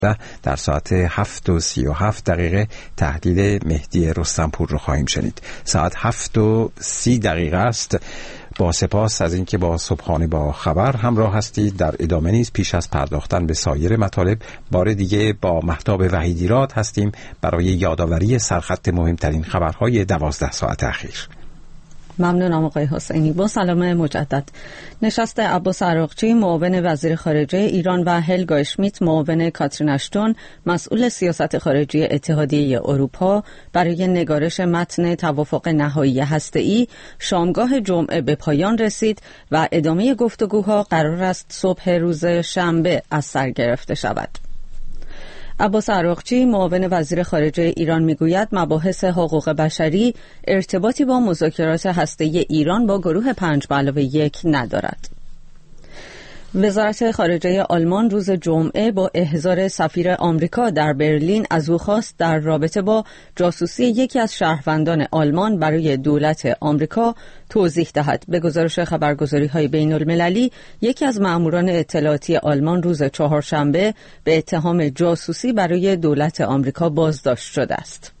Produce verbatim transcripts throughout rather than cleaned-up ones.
در ساعت هفت و سی و هفت دقیقه تحلیل مهدی رستمپور رو خواهیم شنید. ساعت هفت و سی دقیقه است. با سپاس از اینکه با صبحانه با خبر همراه هستید. در ادامه نیز پیش از پرداختن به سایر مطالب بار دیگه با مهتاب وحیدیراد هستیم برای یادآوری سرخط مهمترین خبرهای دوازده ساعت اخیر. ممنونم آقای حسینی. با سلام مجدد. نشست عباس عراقچی معاون وزیر خارجه ایران و هلگا اشمیت معاون کاترین اشتون مسئول سیاست خارجی اتحادیه اروپا برای نگارش متن توافق نهایی هسته‌ای شامگاه جمعه به پایان رسید و ادامه گفتگوها قرار است صبح روز شنبه از سر گرفته شود. عباس عراقچی معاون وزیر خارجه ایران میگوید مباحث حقوق بشری ارتباطی با مذاکرات هسته‌ای ایران با گروه پنج به علاوه یک ندارد. وزارت خارجه آلمان روز جمعه با احضار سفیر آمریکا در برلین از او خواست در رابطه با جاسوسی یکی از شهروندان آلمان برای دولت آمریکا توضیح دهد. به گزارش خبرگزاری‌های بین‌المللی یکی از مأموران اطلاعاتی آلمان روز چهارشنبه به اتهام جاسوسی برای دولت آمریکا بازداشت شده است.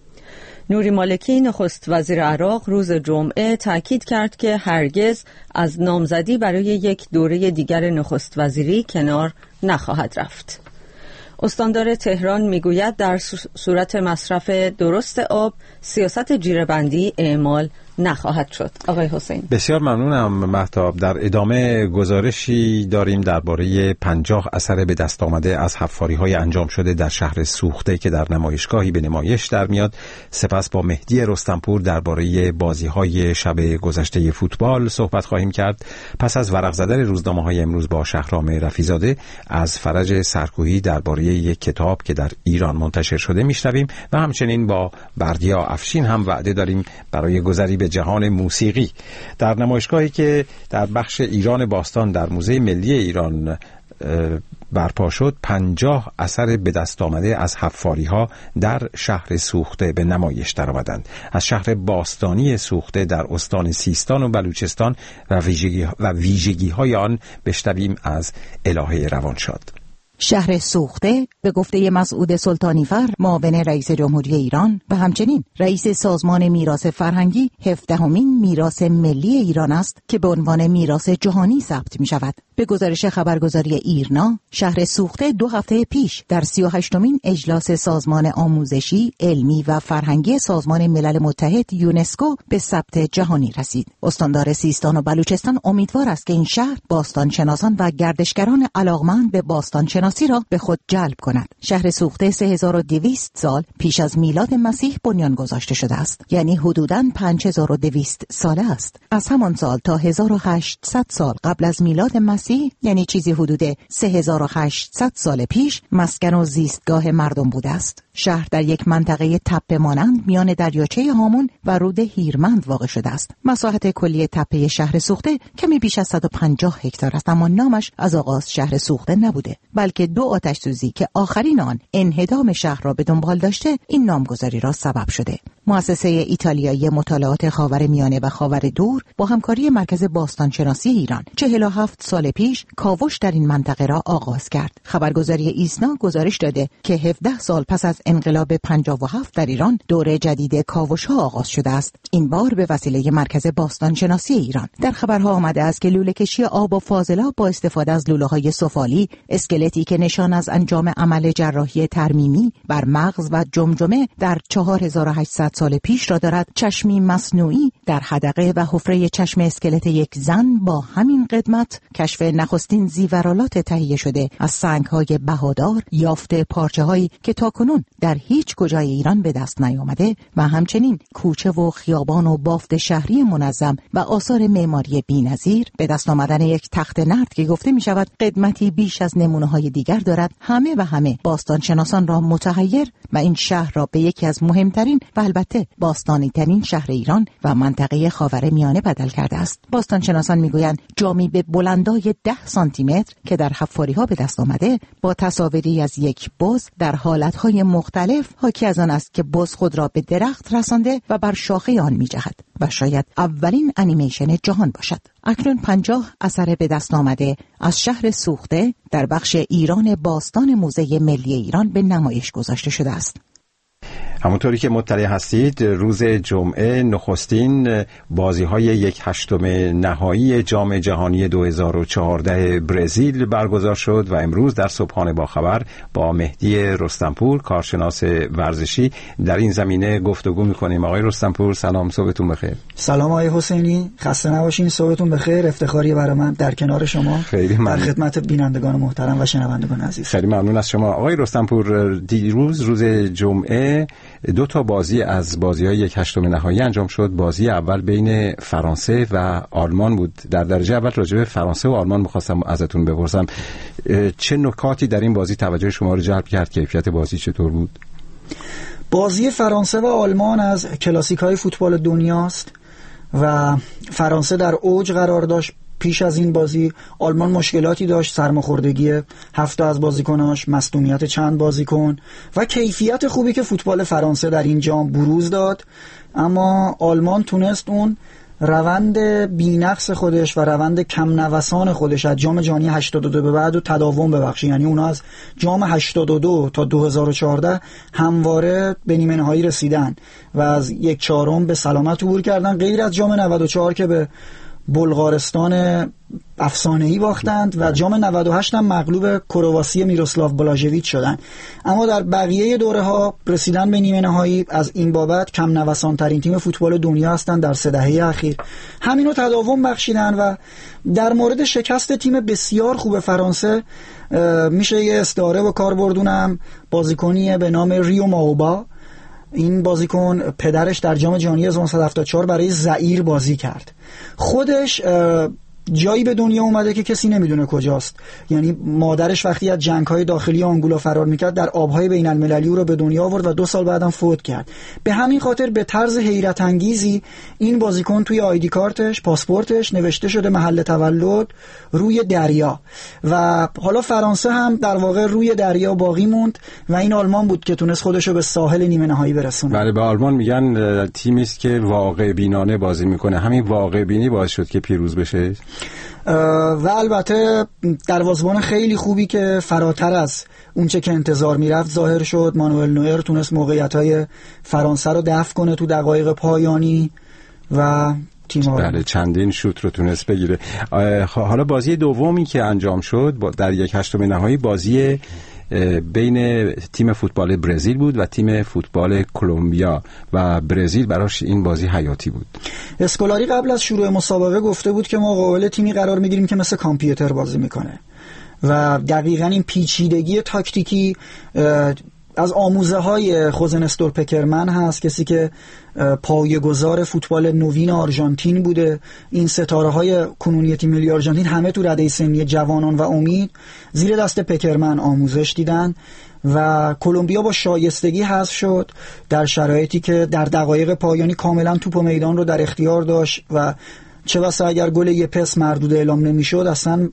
نوری مالکی نخست وزیر عراق روز جمعه تاکید کرد که هرگز از نامزدی برای یک دوره دیگر نخست وزیری کنار نخواهد رفت. استاندار تهران میگوید در صورت مصرف درست آب سیاست جیره‌بندی اعمال نخواهد شد. آقای حسین. بسیار ممنونم مهتاب. در ادامه گزارشی داریم درباره پنجاه اثر به دست آمده از حفاری‌های انجام شده در شهر سوخته که در نمایشگاهی به نمایش در میاد. سپس با مهدی رستمپور درباره بازی‌های شب گذشته فوتبال صحبت خواهیم کرد. پس از ورق زدن روزنامه‌های امروز با شهرام رفیزاده از فرج سرکوهی درباره یک کتاب که در ایران منتشر شده میشنویم و همچنین با بردیا افشین هم وعده داریم برای گذری به جهان موسیقی. در نمایشگاهی که در بخش ایران باستان در موزه ملی ایران برپا شد، پنجاه اثر به دست آمده از حفاری ها در شهر سوخته به نمایش در آمدند. از شهر باستانی سوخته در استان سیستان و بلوچستان و ویژگی و ویژگی های آن بشنویم از الهه روانشاد. شهر سوخته به گفته مسعود سلطانیفر معاون رئیس جمهوری ایران و همچنین رئیس سازمان میراث فرهنگی هفدهمین میراث ملی ایران است که به عنوان میراث جهانی ثبت می شود. به گزارش خبرگزاری ایرنا، شهر سوخته دو هفته پیش در سی و هشتمین اجلاس سازمان آموزشی، علمی و فرهنگی سازمان ملل متحد یونسکو به ثبت جهانی رسید. استاندار سیستان و بلوچستان امیدوار است که این شهر باستانشناسان و گردشگران علاقمند به باستانشناسی را به خود جلب کند. شهر سوخته سه هزار و دویست سال پیش از میلاد مسیح بنیان گذاشته شده است، یعنی حدوداً پنج هزار و دویست ساله است. از همان سال تا هزار و هشتصد سال قبل از میلاد مسیح، یعنی چیزی حدود سه هزار و هشتصد سال پیش، مسکن و زیستگاه مردم بوده است. شهر در یک منطقه تپه مانند میان دریاچه هامون و رود هیرمند واقع شده است. مساحت کلی تپه شهر سوخته کمی بیش از صد و پنجاه هکتار است، اما نامش از آغاز شهر سوخته نبوده، بلکه دو آتش سوزی که آخرین آن انهدام شهر را به دنبال داشته این نامگذاری را سبب شده. مؤسسه ایتالیایی مطالعات خاورمیانه و خاور دور با همکاری مرکز باستانشناسی ایران چهل و هفت سال پیش کاوش در این منطقه را آغاز کرد. خبرگزاری ایسنا گزارش داده که هفده سال پس از انقلاب پنجاه و هفت در ایران دوره جدید کاوش‌ها آغاز شده است، این بار به وسیله مرکز باستانشناسی ایران. در خبرها آمده است که لوله‌کشی آب و فاضلاب با استفاده از لوله‌های سفالی، اسکلتی که نشان از انجام عمل جراحی ترمیمی بر مغز و جمجمه در چهار هزار و هشتصد سال پیش را دارد، چشمی مصنوعی در حدقه و حفره چشم اسکلت یک زن با همین قدمت، کشف نخستین زیورالات تهیه شده از سنگ‌های بهادار، یافت پارچه‌هایی که تاکنون در هیچ کجای ایران به دست نیامده و همچنین کوچه و خیابان و بافت شهری منظم و آثار معماری بی‌نظیر، به دست آمدن یک تخت نرد که گفته می شود قدمتی بیش از نمونه‌های دیگر دارد، همه و همه باستانشناسان را متحیر و این شهر را به یکی از مهمترین و البته باستانی ترین شهر ایران و منطقه منطقه خاورمیانه بدل کرده است. باستانشناسان میگویند جامی به بلندای ده سانتی متر که در حفاری‌ها به دست آمده با تصاویری از یک بز در حالتهای مختلف حاکی از آن است که بز خود را به درخت رسانده و بر شاخه آن می‌جهد و شاید اولین انیمیشن جهان باشد. اکنون پنجاه اثر به دست آمده از شهر سوخته در بخش ایران باستان موزه ملی ایران به نمایش گذاشته شده است. همونطوری که مطلع هستید روز جمعه نخستین بازی‌های یک هشتم نهایی جام جهانی دو هزار و چهارده برزیل برگزار شد و امروز در صبحانه با خبر با مهدی رستمپور کارشناس ورزشی در این زمینه گفتگو می‌کنیم. آقای رستمپور سلام، صبحتون بخیر. سلام آقای حسینی، خسته نباشین، صبحتون بخیر. افتخاری برای من در کنار شما خیلی در خدمت بینندگان محترم و شنوندگان عزیز. خیلی ممنون از شما. آقای رستمپور دیروز روز جمعه دو تا بازی از بازی‌های یک هشتم نهایی انجام شد. بازی اول بین فرانسه و آلمان بود. در درجه اول راجع به فرانسه و آلمان می‌خواستم ازتون بپرسم چه نکاتی در این بازی توجه شما رو جلب کرد؟ کیفیت بازی چطور بود؟ بازی فرانسه و آلمان از کلاسیک‌های فوتبال دنیاست و فرانسه در اوج قرار داشت. پیش از این بازی آلمان مشکلاتی داشت، سرماخوردگی هفت از بازیکناش، مصدومیت چند بازیکن و کیفیت خوبی که فوتبال فرانسه در این جام بروز داد، اما آلمان تونست اون روند بی‌نقص خودش و روند کم نوسان خودش از جام جهانی هشتاد و دو به بعد و تداوم ببخشه. یعنی اونا از جام هشتاد و دو تا دو هزار و چهارده همواره به نیمه نهایی رسیدن و از یک چهارم به سلامت عبور کردن، غیر از جام نود و چهار که به بلغارستان افسانه‌ای باختند و جام نود و هشت هم مغلوب کرواسی میروسلاو بلاژویچ شدن. اما در بقیه دوره ها رسیدن به نیمه نهایی از این بابت کم نوسان ترین تیم فوتبال دنیا هستند در سه دهه اخیر. همینو تداوم بخشیدن و در مورد شکست تیم بسیار خوب فرانسه میشه یه استعاره به کار بردونم، بازیکنی به نام ریو ماوبا. این بازیکن پدرش در جام جهانی هزار و نهصد و هفتاد و چهار برای زئیر بازی کرد. خودش جایی به دنیا اومده که کسی نمیدونه کجاست. یعنی مادرش وقتی از جنگ‌های داخلی آنگولا فرار میکرد در آب‌های بین المللی او رو به دنیا آورد و دو سال بعدم فوت کرد. به همین خاطر به طرز حیرت انگیزی این بازیکن توی آیدی کارتش، پاسپورتش نوشته شده محل تولد روی دریا و حالا فرانسه هم در واقع روی دریا باقی موند و این آلمان بود که تونست خودش رو به ساحل نیمه نهایی برسونه. بله، به آلمان میگن تیمی است که واقع بینانه بازی میکنه. همین واقع بینی باعث شد که پیروز بشه. و البته دروازه‌بان خیلی خوبی که فراتر از اونچه که انتظار میرفت ظاهر شد. مانوئل نوئر تونست موقعیت‌های فرانسه رو دفع کنه تو دقایق پایانی و تیم بله چندین شوت رو تونست بگیره. حالا بازی دومی که انجام شد در یک هشتم نهایی بازی بین تیم فوتبال برزیل بود و تیم فوتبال کلمبیا و برزیل براش این بازی حیاتی بود. اسکولاری قبل از شروع مسابقه گفته بود که ما مقابل تیمی قرار میگیریم که مثل کامپیوتر بازی میکنه و دقیقاً این پیچیدگی تاکتیکی از آموزه های خوزه نستور پکرمن هست، کسی که پایه‌گذار فوتبال نوین آرژانتین بوده. این ستاره های کنونی تیم ملی آرژانتین همه تو رده سنی جوانان و امید زیر دست پکرمن آموزش دیدن و کلمبیا با شایستگی حذف شد در شرایطی که در دقایق پایانی کاملا توپ و میدان رو در اختیار داشت و چه بسا اگر گل یه پس مردود اعلام نمیشد اصلا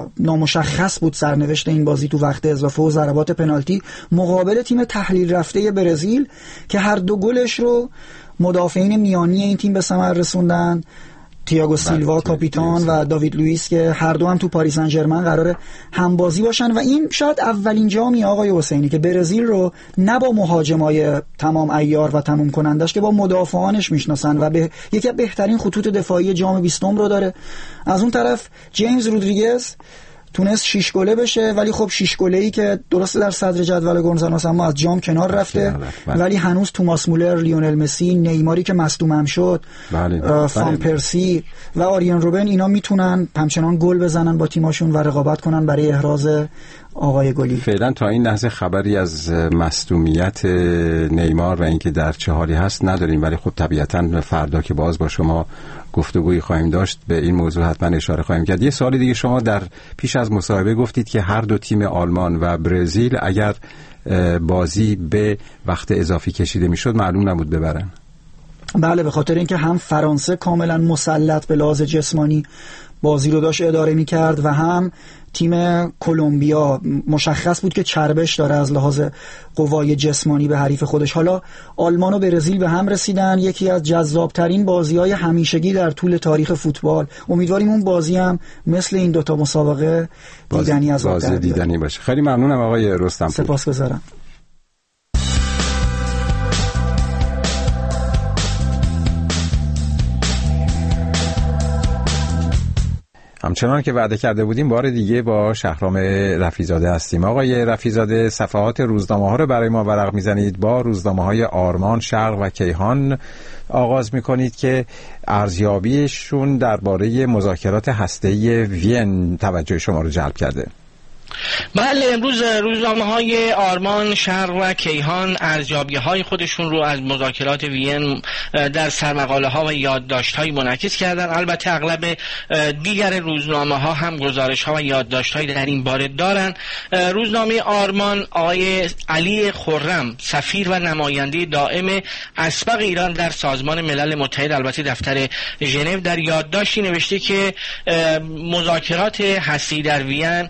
نامشخص بود سرنوشت این بازی تو وقت اضافه و ضربات پنالتی مقابل تیم تحلیل رفته برزیل که هر دو گلش رو مدافعین میانی این تیم به ثمر رسوندن، تییاگو سیلوا کاپیتان و داوید لوئیس که هر دو هم تو پاریس سن ژرمن قراره هم بازی باشن و این شاید اولین جامی آقای حسینی که برزیل رو نه با مهاجمای تمام عیار و تموم کنندش که با مدافعانش میشناسن و به یکی از بهترین خطوط دفاعی جام بیستم رو داره. از اون طرف جیمز رودریگز تونست شش گله بشه، ولی خب شش گله‌ای که درسته در صدر جدول گلزناست اما از جام کنار رفته، ولی هنوز توماس مولر، لیونل مسی، نیماری که مصدوم هم شد، بله. فان بله. پرسی و آریان روبن اینا میتونن همچنان گل بزنن با تیماشون و رقابت کنن برای احراز آقای گلی. فعلا تا این لحظه خبری از مصدومیت نیمار و اینکه در چه حالی هست نداریم، ولی خب طبیعتاً فردا که باز با شما گفتگویی خواهیم داشت به این موضوع حتما اشاره خواهیم کرد. یه سوال دیگه، شما در پیش از مصاحبه گفتید که هر دو تیم آلمان و برزیل اگر بازی به وقت اضافی کشیده میشد معلوم نبود ببرن. بله، به خاطر اینکه هم فرانسه کاملا مسلط به لحاظ جسمانی بازی رو داشت اداره میکرد و هم تیم کلمبیا مشخص بود که چربش داره از لحاظ قوای جسمانی به حریف خودش. حالا آلمان و برزیل به هم رسیدن، یکی از جذابترین بازی‌های همیشگی در طول تاریخ فوتبال. امیدواریم اون بازی هم مثل این دوتا مسابقه دیدنی از بازی دیدنی باشه. خیلی ممنونم آقای رستمپور. سپاسگزارم. همچنان که وعده کرده بودیم بار دیگه با شهرام رفیزاده هستیم. آقای رفیزاده، صفحات روزنامه ها رو برای ما ورق میزنید. با روزنامه های آرمان، شرق و کیهان آغاز میکنید که ارزیابیشون درباره مذاکرات هسته‌ای وین توجه شما رو جلب کرده. بله، امروز روزنامه‌های آرمان، شرق و کیهان ارزیابی‌های خودشون رو از مذاکرات وین در سرمقاله‌ها و یادداشت‌های منعکس کردن. البته اغلب دیگر روزنامه‌ها هم گزارش‌ها و یادداشت‌هایی در این باره دارن. روزنامه آرمان آقای علی خرم، سفیر و نماینده دائم اسبق ایران در سازمان ملل متحد، البته دفتر ژنو، در یادداشتی نوشته که مذاکرات هسته‌ای در وین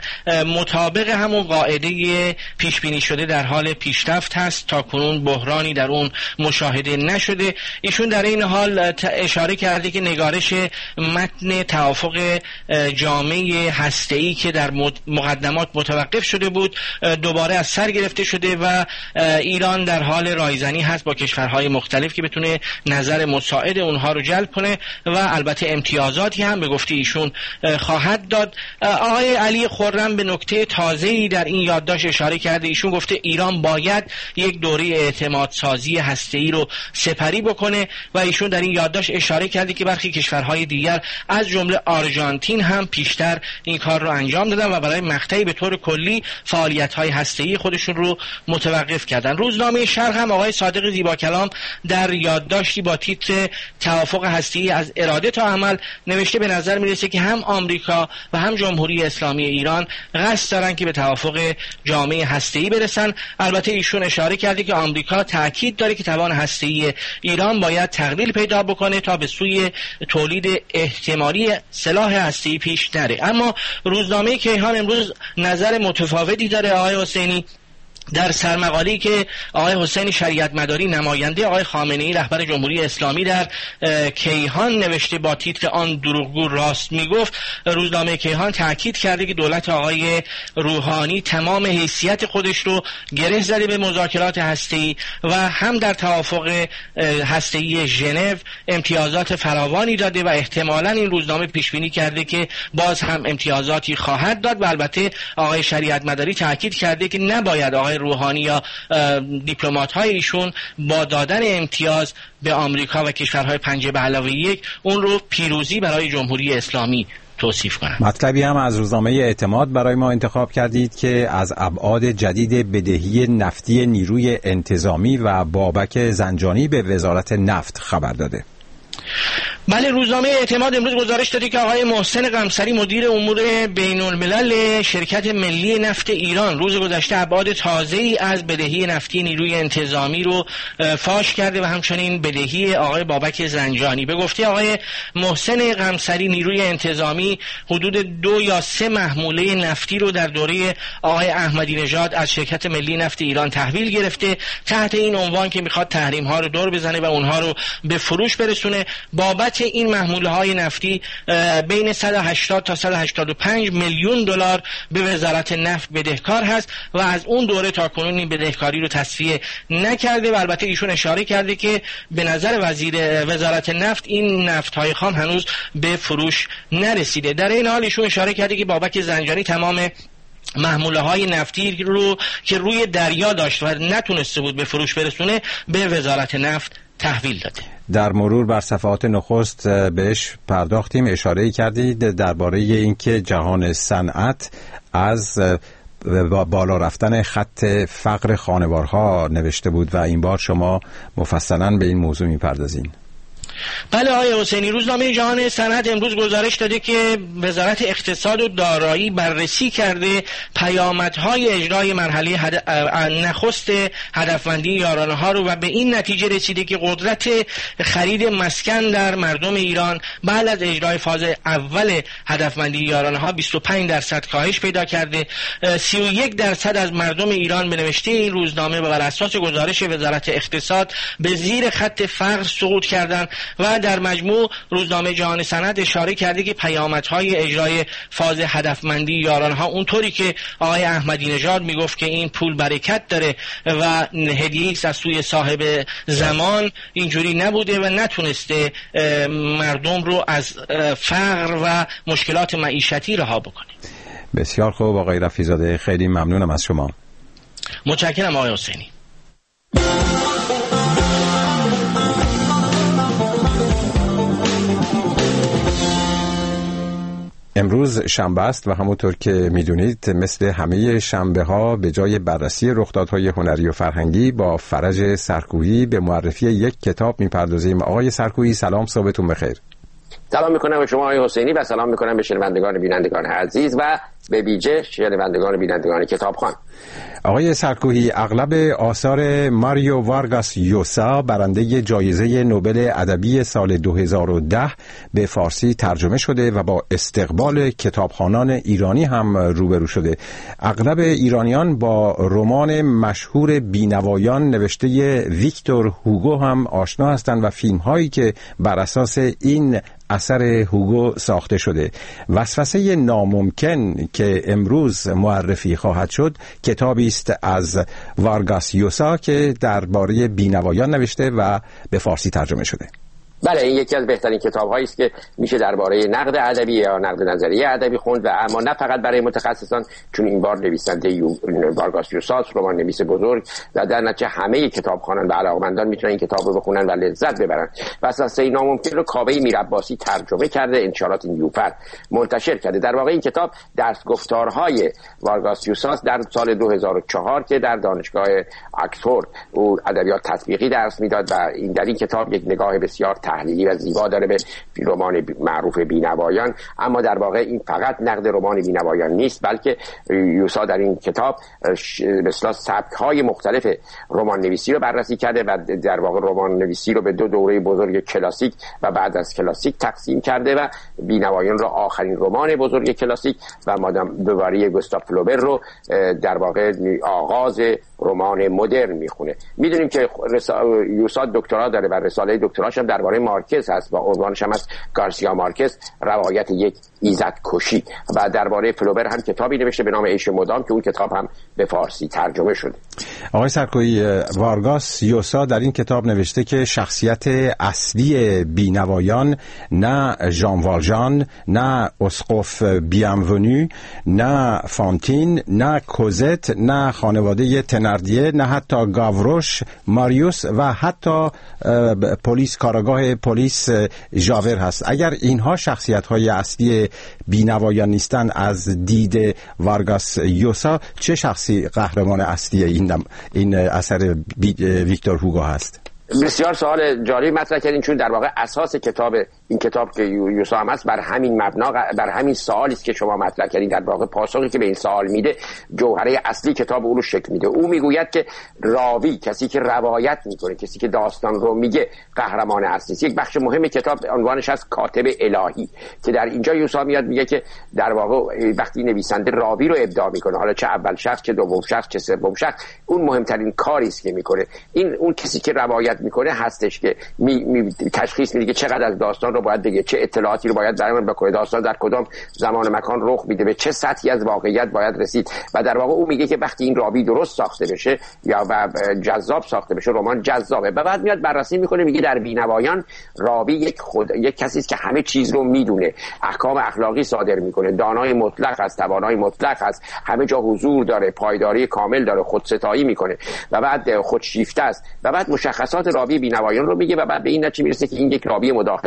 مطابق همون قاعده پیش بینی شده در حال پیشرفت هست. تا کنون بحرانی در اون مشاهده نشده. ایشون در این حال اشاره کرده که نگارش متن توافق جامعه هسته‌ای که در مقدمات متوقف شده بود دوباره از سر گرفته شده و ایران در حال رایزنی هست با کشورهای مختلف که بتونه نظر مساعد اونها رو جلب کنه و البته امتیازاتی هم به گفته ایشون خواهد داد. آقای علی خرم به نکته تازه‌ای در این یادداشت اشاره کرده. ایشون گفته ایران باید یک دوره اعتماد سازی هسته‌ای رو سپری بکنه و ایشون در این یادداشت اشاره کرده که برخی کشورهای دیگر از جمله آرژانتین هم پیشتر این کار رو انجام دادن و برای مقطعی به طور کلی فعالیت‌های هسته‌ای خودشون رو متوقف کردن. روزنامه شرق هم آقای صادق زیباکلام در یادداشتی با تیتر توافق هسته‌ای از اراده تا عمل نوشته به نظر میرسه که هم آمریکا و هم جمهوری اسلامی ایران قصد دارن که به توافق جامعه هسته‌ای برسن. البته ایشون اشاره کرده که آمریکا تاکید داره که توان هسته‌ای ایران باید تقلیل پیدا بکنه تا به سوی تولید احتمالی سلاح هسته‌ای پیش نره. اما روزنامه کیهان امروز نظر متفاوتی داره. آقای حسینی در سرمقاله‌ای که آقای حسین شریعت مداری نماینده آقای خامنه‌ای رهبر جمهوری اسلامی در کیهان نوشته با تیتر آن دروغگو راست میگفت، روزنامه کیهان تاکید کرده که دولت آقای روحانی تمام حیثیت خودش رو گره زده به مذاکرات هسته‌ای و هم در توافق هسته‌ای ژنو امتیازات فراوانی داده و احتمالاً این روزنامه پیش بینی کرده که باز هم امتیازاتی خواهد داد و البته آقای شریعت مداری تاکید کرده که نباید آقای روحانی یا دیپلمات‌های ایشون با دادن امتیاز به آمریکا و کشورهای پنجه به علاوه یک اون رو پیروزی برای جمهوری اسلامی توصیف کنند. مطلبی هم از روزنامه اعتماد برای ما انتخاب کردید که از ابعاد جدید بدهی نفتی نیروی انتظامی و بابک زنجانی به وزارت نفت خبر داده. بله، روزنامه اعتماد امروز گزارش داده که آقای محسن قمصری مدیر امور بین الملل شرکت ملی نفت ایران روز گذشته ابعاد تازه‌ای از بدهی نفتی نیروی انتظامی رو فاش کرده و همچنین بدهی آقای بابک زنجانی. به گفته آقای محسن قمصری نیروی انتظامی حدود دو یا سه محموله نفتی رو در دوره آقای احمدی نژاد از شرکت ملی نفت ایران تحویل گرفته تحت این عنوان که میخواد تحریم ها رو دور بزنه و اونها رو به فروش برسونه. بابت این محموله های نفتی بین صد و هشتاد تا صد و هشتاد و پنج میلیون دلار به وزارت نفت بدهکار هست و از اون دوره تا کنون این بدهکاری رو تسویه نکرده و البته ایشون اشاره کرده که به نظر وزیر وزارت نفت این نفت های خام هنوز به فروش نرسیده. در این حال ایشون اشاره کرده که بابک زنجانی تمام محموله های نفتی رو که روی دریا داشت و نتونسته بود به فروش برسونه به وزارت نفت تحویل داده. در مرور بر صفحات نخست بهش پرداختیم، اشاره کردید درباره اینکه جهان صنعت از بالا رفتن خط فقر خانوارها نوشته بود و این بار شما مفصلا به این موضوع میپردازین. بله آقای حسینی، روزنامه جهان صنعت امروز گزارش داده که وزارت اقتصاد و دارایی بررسی کرده پیامدهای اجرای مرحله هد... نخست هدفمندی یارانه ها رو و به این نتیجه رسیده که قدرت خرید مسکن در مردم ایران بعد از اجرای فاز اول هدفمندی یارانه ها بیست و پنج درصد کاهش پیدا کرده. سی و یک درصد از مردم ایران به نوشته این روزنامه بر اساس گزارش وزارت اقتصاد به زیر خط فقر سقوط کردند و در مجموع روزنامه جهان صنعت اشاره کرده که پیامدهای اجرای فاز هدفمندی یارانه ها اونطوری که آقای احمدی نژاد میگفت که این پول برکت داره و هدیه است از سوی صاحب زمان، اینجوری نبوده و نتونسته مردم رو از فقر و مشکلات معیشتی رها بکنه. بسیار خوب آقای رفیع‌زاده، خیلی ممنونم از شما. متشکرم آقای حسینی. امروز شنبه است و همونطور که میدونید مثل همه شنبه ها به جای بررسی رخدادهای هنری و فرهنگی با فرج سرکویی به معرفی یک کتاب میپردازیم. آقای سرکویی سلام، صبحتون بخیر. سلام میکنم به شما آقای حسینی و سلام میکنم به شنوندگان بینندگان عزیز و به ویژه شنوندگان بینندگان کتابخوان. آقای سرکویی، اغلب آثار ماریو وارگاس یوسا برنده جایزه نوبل ادبی سال دو هزار و ده به فارسی ترجمه شده و با استقبال کتابخوانان ایرانی هم روبرو شده. اغلب ایرانیان با رمان مشهور بینوایان نوشته ویکتور هوگو هم آشنا هستند و فیلم هایی که بر اساس این اثر هوگو ساخته شده. وسوسه ناممکن که امروز معرفی خواهد شد کتابی است از وارگاس یوسا که درباره بینوایان نوشته و به فارسی ترجمه شده. بله، این یکی از بهترین کتاب‌هایی است که میشه درباره نقد ادبی یا نقد نظریه ادبی خوند و اما نه فقط برای متخصصان، چون این بار نویسنده یو... وارگاس یوسا رمان نویس بزرگ و در نتیجه همه کتابخوانان و علاقه‌مندان میتونن این کتاب رو بخونن و لذت ببرن. وسوسه ناممکن رو کاوه میرعباسی ترجمه کرده، انتشارات نیوفر منتشر کرده. در واقع این کتاب درس گفتارهای وارگاس یوسا در سال دو هزار و چهار که در دانشگاه اکسفورد او ادبیات تطبیقی درس میداد و این در این کتاب یک نگاه بسیار تحلیلی و زیبا داره به رمان معروف بینوایان. اما در واقع این فقط نقد رمان بینوایان نیست، بلکه یوسا در این کتاب مثلا سبک‌های مختلف رمان نویسی رو بررسی کرده و در واقع رمان نویسی رو به دو دوره بزرگ کلاسیک و بعد از کلاسیک تقسیم کرده و بینوایان رو آخرین رمان بزرگ کلاسیک و مادام بواری گوستاو فلوبر رو در واقع آغاز رمان مدرن میخونه. میدونیم که یوسا دکترا داره و رساله دکتراش هم درباره مارکز هست و عنوانش هم از گارسیا مارکز، روایت یک ایزد کشی، و درباره فلوبر هم کتابی نوشته به نام عیش مدام که اون کتاب هم به فارسی ترجمه شده. آقای سرکویی، وارگاس یوسا در این کتاب نوشته که شخصیت اصلی بینوایان نه ژان والژان، نه اسقف بیانونو، نه فانتین، نه کوزت، نه خانواده تناردیه، نه حتی گاوروش، ماریوس و حتی پلیس کارگاه پلیس ژاور هست. اگر اینها شخصیت‌های اصلی بینوایان نیستن، از دید وارگاس یوسا چه شخصی قهرمان اصلی این این اثر ویکتور هوگو هست؟ بسیار سوال جالب مطرح کردین، چون در واقع اساس کتاب این کتاب که یوسا هم هست بر همین مبنا، بر همین سوالی است که شما مطرح کردین. در واقع پاسخی که به این سوال میده جوهره اصلی کتاب او رو شکل میده. او میگوید که راوی، کسی که روایت میکنه، کسی که داستان رو میگه، قهرمان اصلی است. یک بخش مهم کتاب عنوانش از کاتب الهی که در اینجا یوسا میاد میگه که در واقع وقتی نویسنده راوی رو ابداع میکنه، حالا چه اول شخص، چه دوم شخص، چه سوم شخص، اون مهمترین کاری است که میکنه. این اون کسی که روایت میکنه هستش که می, می تشخیص میده که چقدر از داستان رو باید بگه، چه اطلاعاتی رو باید برامون بکنه، داستان در کدام زمان و مکان رخ میده، به چه سطحی از واقعیت باید رسید. و در واقع او میگه که وقتی این راوی درست ساخته بشه یا جذاب ساخته بشه، رمان جذابه. و بعد میاد بررسی میکنه، میگه در بینوایان راوی یک خود یک کسی است که همه چیز رو میدونه، احکام اخلاقی صادر میکنه، دانای مطلق است، توانای مطلق است، همه جا حضور داره، پایداری کامل داره، خودستایی میکنه و بعد خودشیفته است. و بعد مشخصات راوی بینوایان رو میگه و بعد به این نتیجه میرسه که این یک راوی مداخله‌گری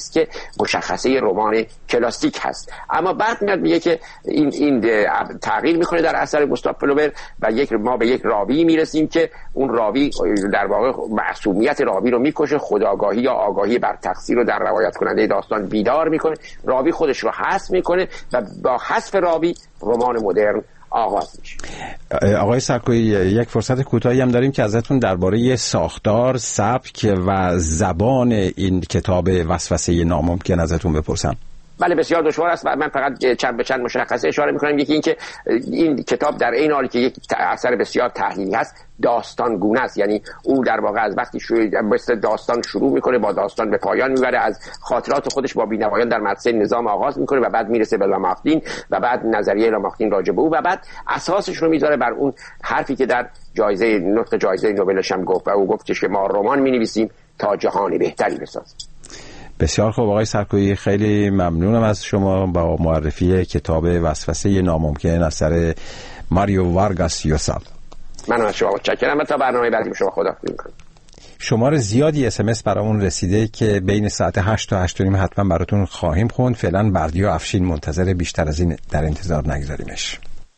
است که مشخصه رمان کلاسیک هست. اما بعد میاد میگه که این این تغییر میکنه در اثر گوستاو فلوبر و یک ما به یک راوی میرسیم که اون راوی در واقع معصومیت راوی رو میکشه، خودآگاهی یا آگاهی بر تقصیر رو در روایت کننده داستان بیدار میکنه، راوی خودش رو حذف میکنه و با حذف راوی رمان مدرن آغاز میشه. آقای سرکویی، یک فرصت کوتاهی هم داریم که ازتون درباره ساختار، سبک و زبان این کتاب وسوسه ناممکن ازتون بپرسم. بله بسیار دشوار است و من فقط چند به چند مشخصه اشاره میکنم. یکی این که این کتاب در این حالی که یک اثر بسیار تحلیلی هست، داستان گونه است، یعنی او در واقع از وقتی شروع مثل داستان شروع میکنه با داستان به پایان میبره، از خاطرات خودش با بینوایان در مدرسه نظام آغاز میکنه و بعد میرسه به لامارتین و بعد نظریه لامارتین راجع به او و بعد اساسش رو میذاره بر اون حرفی که در جایزه نطق جایزه نوبلش هم گفت و او گفتش که ما رمان مینویسیم تا جهان بهتری بسازیم. بسیار خوب آقای سرکویی، خیلی ممنونم از شما با معرفی کتاب وسوسه ناممکن اثر ماریو وارگاس یوسا. من از شما متشکرم و تا برنامه بعدی به شما خداحافظی می‌کنم. شمار زیادی اس ام اس برامون رسیده که بین ساعت هشت تا هشت و نیم حتما براتون خواهیم خوند. فعلا بردی و افشین منتظر، بیشتر از این در انتظار نگذاریمش.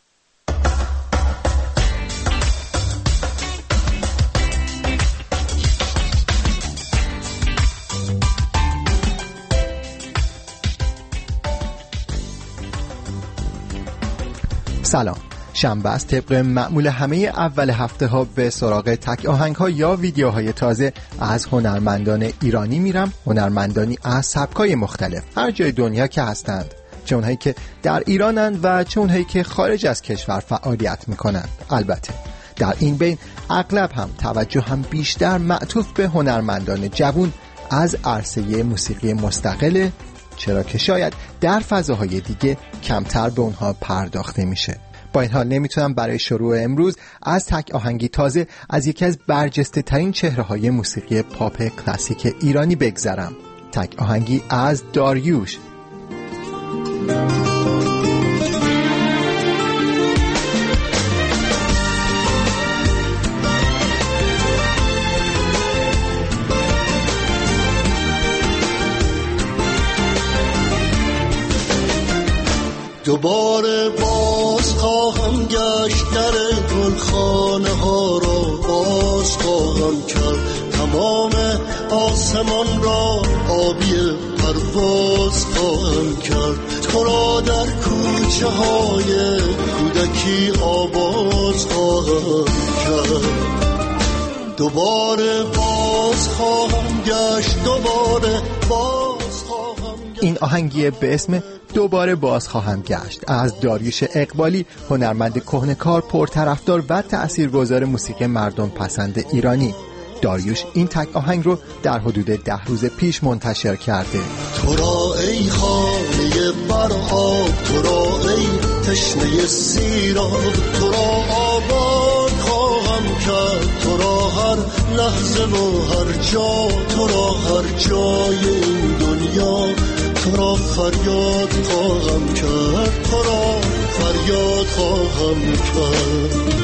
سلام. شنبه است. طبق معمول همه اول هفته ها به سراغ تک آهنگ ها یا ویدیوهای تازه از هنرمندان ایرانی میرم. هنرمندانی از سبکای مختلف هر جای دنیا که هستند، چه اونهایی که در ایرانند و چه اونهایی که خارج از کشور فعالیت میکنند. البته در این بین اغلب هم توجه هم بیشتر معطوف به هنرمندان جوان از عرصه موسیقی مستقل، چرا که شاید در فضاهای دیگه کمتر به اونها پرداخته میشه. با این حال نمیتونم برای شروع امروز از تک آهنگی تازه از یکی از برجسته ترین چهره های موسیقی پاپ کلاسیک ایرانی بگذرم. تک آهنگی از داریوش. دوباره باز خواهم گشت، در گلخانه ها را باز خواهم کرد، تمام آسمان را آبی پرواز خواهم کرد، تو را در کوچه های کودکی آواز خواهم کرد. دوباره باز خواهم گشت، دوباره باز خواهم گشت. این آهنگی به اسم دوباره باز خواهم گشت از داریوش اقبالی، هنرمند کهنه‌کار، پرطرفدار و تأثیرگذار موسیقی مردم پسند ایرانی. داریوش این تک آهنگ رو در حدود ده روز پیش منتشر کرده. تو را ای خانه برآب، تو را ای تشنه سیراب، تو را آباد خواهم کرد، تو را هر لحظه و هر جا، تو را هر جای این دنیا، تو را فریاد خواهم کرد، تو را فریاد خواهم کرد.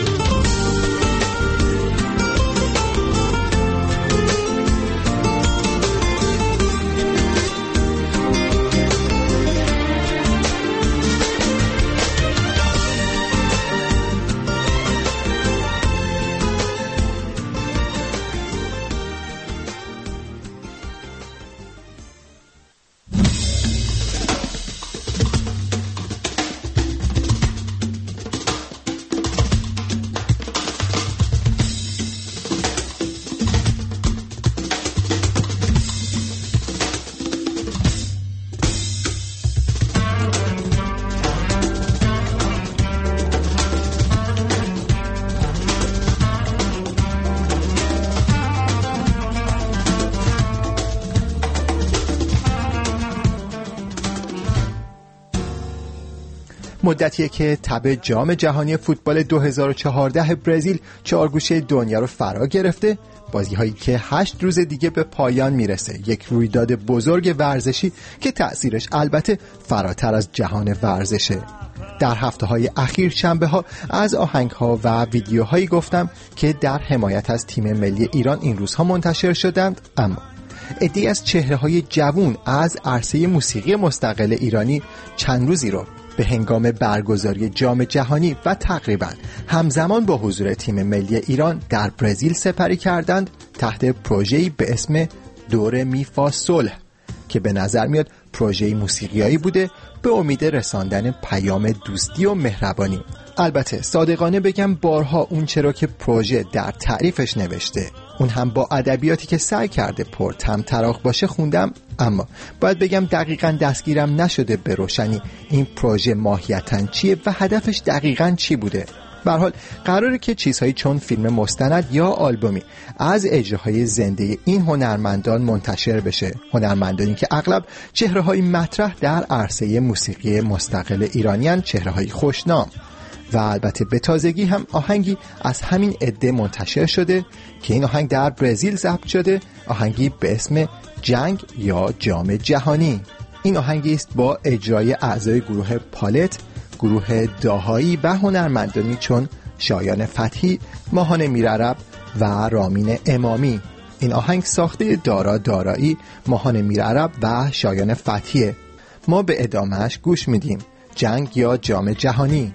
مدتیه که تب جام جهانی فوتبال دو هزار و چهارده برزیل چهارگوشه دنیا رو فرا گرفته. بازی هایی که هشت روز دیگه به پایان میرسه، یک رویداد بزرگ ورزشی که تأثیرش البته فراتر از جهان ورزشه. در هفته های اخیر شنبه ها از آهنگ ها و ویدیوهایی گفتم که در حمایت از تیم ملی ایران این روزها منتشر شدند، اما عده‌ای از چهره‌های جوان از عرصه موسیقی مستقل ایرانی چند روزی رو به هنگام برگزاری جام جهانی و تقریباً همزمان با حضور تیم ملی ایران در برزیل سپری کردند تحت پروژه‌ای به اسم دور میفا صلح که به نظر میاد پروژه موسیقیایی بوده به امید رساندن پیام دوستی و مهربانی. البته صادقانه بگم بارها اون چرا که پروژه در تعریفش نوشته اون هم با ادبیاتی که سعی کرده پر طمطراق باشه خوندم، اما باید بگم دقیقاً دستگیرم نشده به روشنی این پروژه ماهیتاً چیه و هدفش دقیقاً چی بوده. به هر حال قراره که چیزهایی چون فیلم مستند یا آلبومی از اجراهای زنده این هنرمندان منتشر بشه، هنرمندانی که اغلب چهره‌های مطرح در عرصه موسیقی مستقل ایرانیان، چهره‌های خوشنام. و البته به تازگی هم آهنگی از همین عده منتشر شده که این آهنگ در برزیل ضبط شده، آهنگی به اسم جنگ یا جام جهانی. این آهنگی است با اجرای اعضای گروه پالت، گروه داهایی و هنرمندانی چون شایان فتحی، ماهان میرعرب و رامین امامی. این آهنگ ساخته دارا دارایی، ماهان میرعرب و شایان فتحیه. ما به ادامهش گوش میدیم. جنگ یا جام جهانی.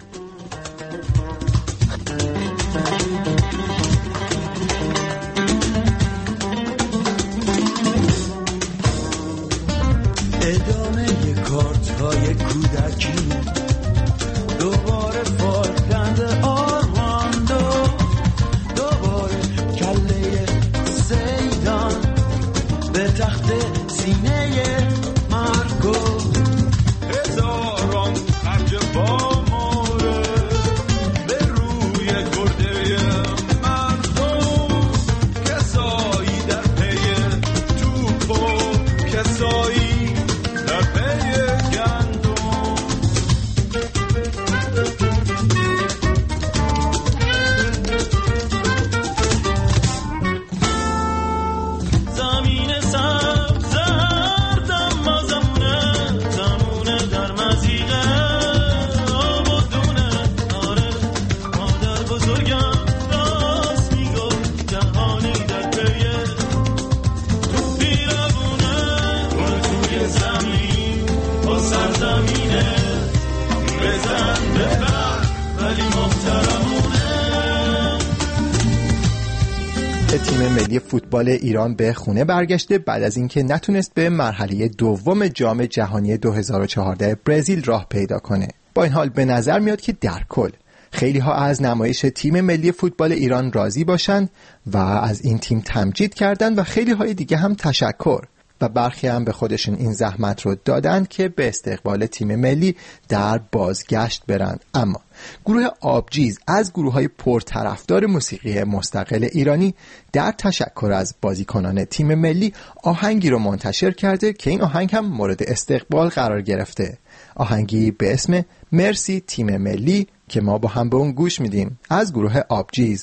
تیم ملی فوتبال ایران به خونه برگشته بعد از اینکه نتونست به مرحله دوم جام جهانی دو هزار و چهارده برزیل راه پیدا کنه. با این حال به نظر میاد که در کل خیلی ها از نمایش تیم ملی فوتبال ایران راضی باشن و از این تیم تمجید کردن و خیلی های دیگه هم تشکر و برخی هم به خودشون این زحمت رو دادن که به استقبال تیم ملی در بازگشت برن. اما گروه آبجیز از گروه‌های پرطرفدار موسیقی مستقل ایرانی در تشکر از بازیکنان تیم ملی آهنگی رو منتشر کرده که این آهنگ هم مورد استقبال قرار گرفته. آهنگی به اسم مرسی تیم ملی که ما با هم به اون گوش میدیم از گروه آبجیز.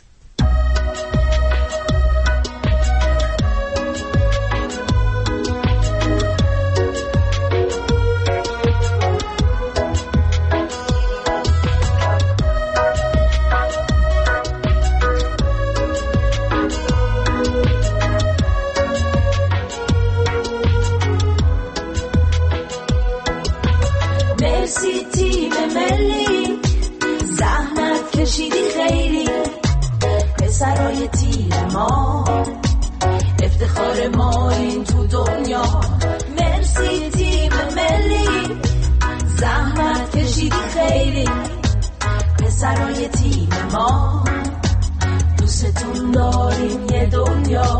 افتخار ما این تو دنیا، مرسی تیم ملی، زحمت کشیدی خیلی، پسرای تیم ما، دوستتون داریم یه دنیا.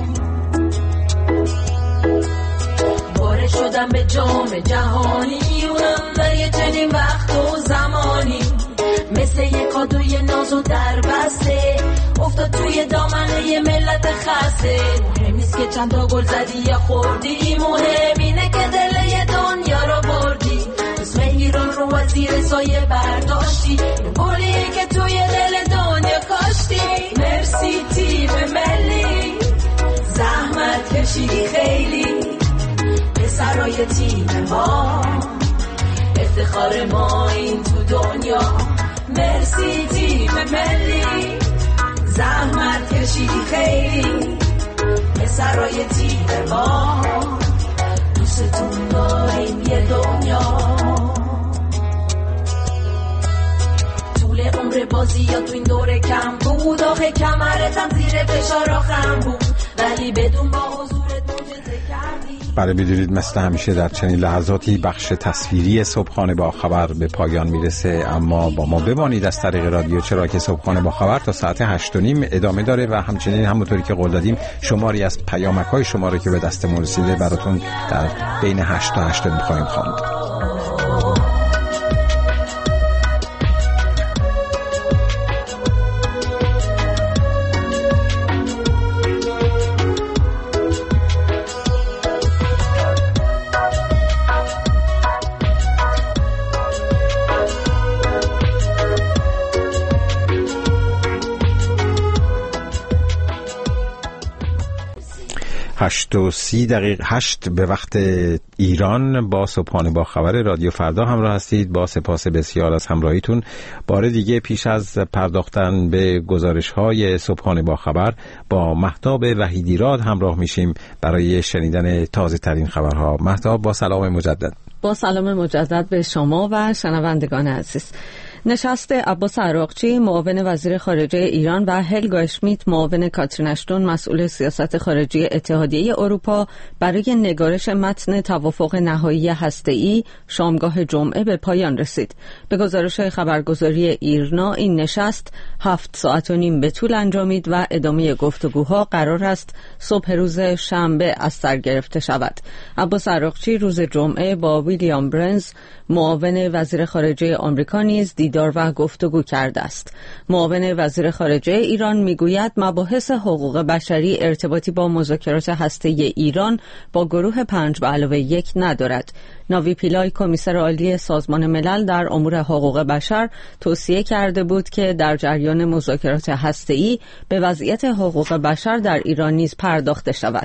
باره شدم به جام جهانی، اونم در یه چنین وقت و زمانی، مثل یه کادوی نازو در بسته افتاد توی دامنه یه ملت خسته. مهم نیست که چند تا گل زدی یا خوردی، مهم اینه که دل یه دنیا رو بردی، اسم ایران رو از زیر سایه برداشتی، گلی که توی دل دنیا کاشتی. مرسی تیم ملی، زحمت کشیدی خیلی، پسرای تیم ما، افتخار ما این تو دنیا. مرسی تیم ملی، زحمت کشیدی خیلی، پسرای تیم جوان، دوستتون داریم یه دنیا. طول عمر بازی یا تو این دوره کم بود، آخه کمرتم زیر فشار خم بود، ولی بدون با حضورت معجزه کردی. برای بدونید مثل همیشه در چنین لحظاتی بخش تصویری صبحانه با خبر به پایان میرسه، اما با ما بمانید از طریق رادیو، چرا که صبحانه با خبر تا ساعت هشت و نیم ادامه داره و همچنین همونطوری که قول دادیم شماری از پیامک‌های شما رو که به دستمون رسیده براتون در بین هشت تا هشت می‌خوایم خواند. هشت و سی دقیقه هشت به وقت ایران با صبحانه با خبر رادیو فردا همراه هستید. با سپاس بسیار از همراهیتون. بار دیگه پیش از پرداختن به گزارش‌های صبحانه با خبر با مهتاب وحیدیراد همراه میشیم برای شنیدن تازه ترین خبرها. مهتاب با سلام مجدد. با سلام مجدد به شما و شنوندگان عزیز. نشست عباس عراقچی معاون وزیر خارجه ایران و هلگا اشمیت معاون کاترین اشتون مسئول سیاست خارجی اتحادیه اروپا برای نگارش متن توافق نهایی هسته‌ای شامگاه جمعه به پایان رسید. به گزارش خبرگزاری ایرنا این نشست هفت ساعت و نیم به طول انجامید و ادامه گفتگوها قرار است صبح روز شنبه از سر گرفته شود. عباس عراقچی روز جمعه با ویلیام برنز معاون وزیر خارجه آمریکا نیز دیدار و گفتگو کرده است. معاون وزیر خارجه ایران میگوید مباحث حقوق بشری ارتباطی با مذاکرات هسته‌ای ایران با گروه پنج به علاوه یک ندارد. ناوی پیلای کمیسر عالی سازمان ملل در امور حقوق بشر توصیه کرده بود که در جریان مذاکرات هسته‌ای به وضعیت حقوق بشر در ایران نیز پرداخته شود.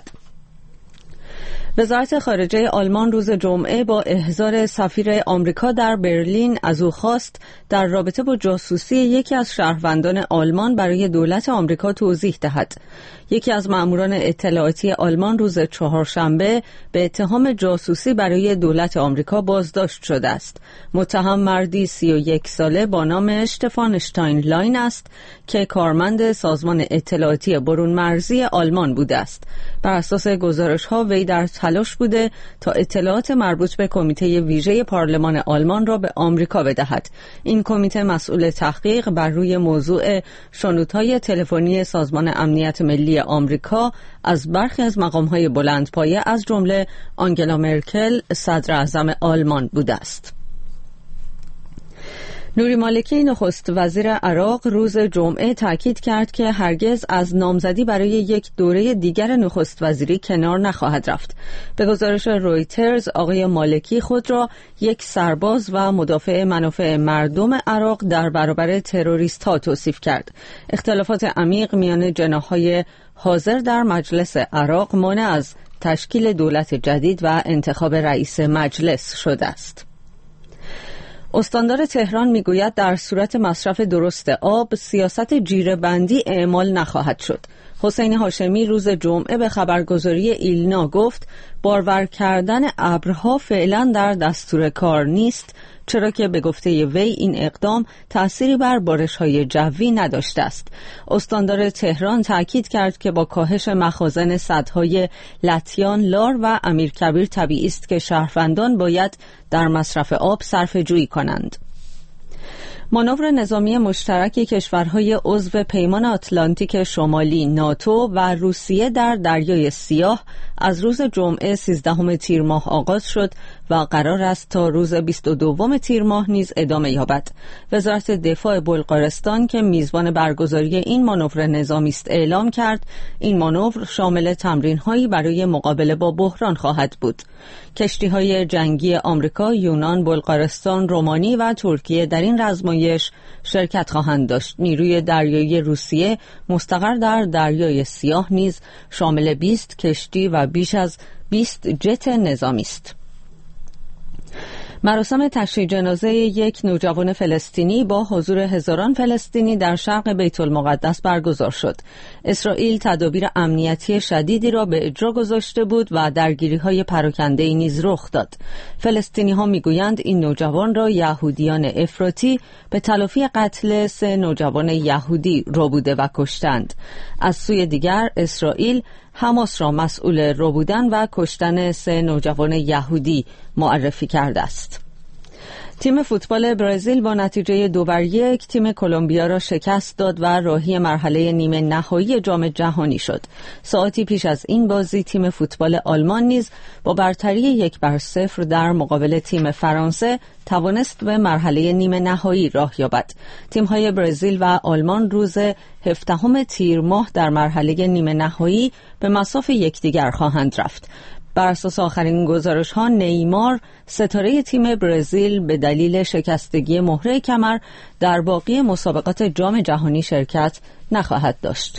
وزارت خارجه آلمان روز جمعه با احضار سفیر آمریکا در برلین از او خواست در رابطه با جاسوسی یکی از شهروندان آلمان برای دولت آمریکا توضیح دهد. یکی از ماموران اطلاعاتی آلمان روز چهارشنبه به اتهام جاسوسی برای دولت آمریکا بازداشت شده است. متهم مردی سی و یک ساله با نام اشتفان اشتاینلاین است که کارمند سازمان اطلاعاتی برون مرزی آلمان بوده است. بر اساس گزارش‌ها وی در تلاش بوده تا اطلاعات مربوط به کمیته ویژه پارلمان آلمان را به آمریکا بدهد. این کمیته مسئول تحقیق بر روی موضوع شنودهای تلفنی سازمان امنیت ملی آمریکا از برخی از مقام‌های بلندپایه از جمله آنگلا مرکل صدر اعظم آلمان بوده است. نوری مالکی نخست وزیر عراق روز جمعه تاکید کرد که هرگز از نامزدی برای یک دوره دیگر نخست وزیری کنار نخواهد رفت. به گزارش رویترز آقای مالکی خود را یک سرباز و مدافع منافع مردم عراق در برابر تروریست ها توصیف کرد. اختلافات عمیق میان جناح‌های حاضر در مجلس عراق مانع از تشکیل دولت جدید و انتخاب رئیس مجلس شده است. استاندار تهران میگوید در صورت مصرف درست آب سیاست جیره‌بندی اعمال نخواهد شد. حسین هاشمی روز جمعه به خبرگزاری ایلنا گفت بارور کردن ابرها فعلا در دستور کار نیست، چرا که به گفته وی این اقدام تأثیری بر بارش‌های جوی نداشته است. استاندار تهران تأکید کرد که با کاهش مخازن سدهای لطیان، لار و امیرکبیر طبیعی است که شهروندان باید در مصرف آب صرفه‌جویی کنند. مانور نظامی مشترک کشورهای عضو پیمان آتلانتیک شمالی ناتو و روسیه در دریای سیاه از روز جمعه سیزدهم تیر ماه آغاز شد و قرار است تا روز بیست و دوم تیر ماه نیز ادامه یابد. وزارت دفاع بلغارستان که میزبان برگزاری این مانور نظامی است اعلام کرد این مانور شامل تمرین‌هایی برای مقابله با بحران خواهد بود. کشتی‌های جنگی آمریکا، یونان، بلغارستان، رومانی و ترکیه در این رزمایش شرکت خواهند داشت. نیروی دریایی روسیه مستقر در دریای سیاه نیز شامل بیست کشتی و بیش از بیست جت نظامی است. مراسم تشییع جنازه یک نوجوان فلسطینی با حضور هزاران فلسطینی در شرق بیت المقدس برگزار شد. اسرائیل تدابیر امنیتی شدیدی را به اجرا گذاشته بود و درگیری‌های پراکنده‌ای نیز رخ داد. فلسطینی‌ها می‌گویند این نوجوان را یهودیان افراطی به تلافی قتل سه نوجوان یهودی ربوده و کشتند. از سوی دیگر اسرائیل حماس را مسئول ربودن و کشتن سه نوجوان یهودی معرفی کرده است. تیم فوتبال برزیل با نتیجه دو بر یک تیم کلمبیا را شکست داد و راهی مرحله نیمه نهایی جام جهانی شد. ساعتی پیش از این بازی تیم فوتبال آلمان نیز با برتری یک بر صفر در مقابل تیم فرانسه توانست به مرحله نیمه نهایی راه یابد. تیم‌های برزیل و آلمان روز هفدهم تیر ماه در مرحله نیمه نهایی به مصاف یکدیگر خواهند رفت. بر اساس آخرین گزارش‌ها نیمار ستاره تیم برزیل به دلیل شکستگی مهره کمر در باقی مسابقات جام جهانی شرکت نخواهد داشت.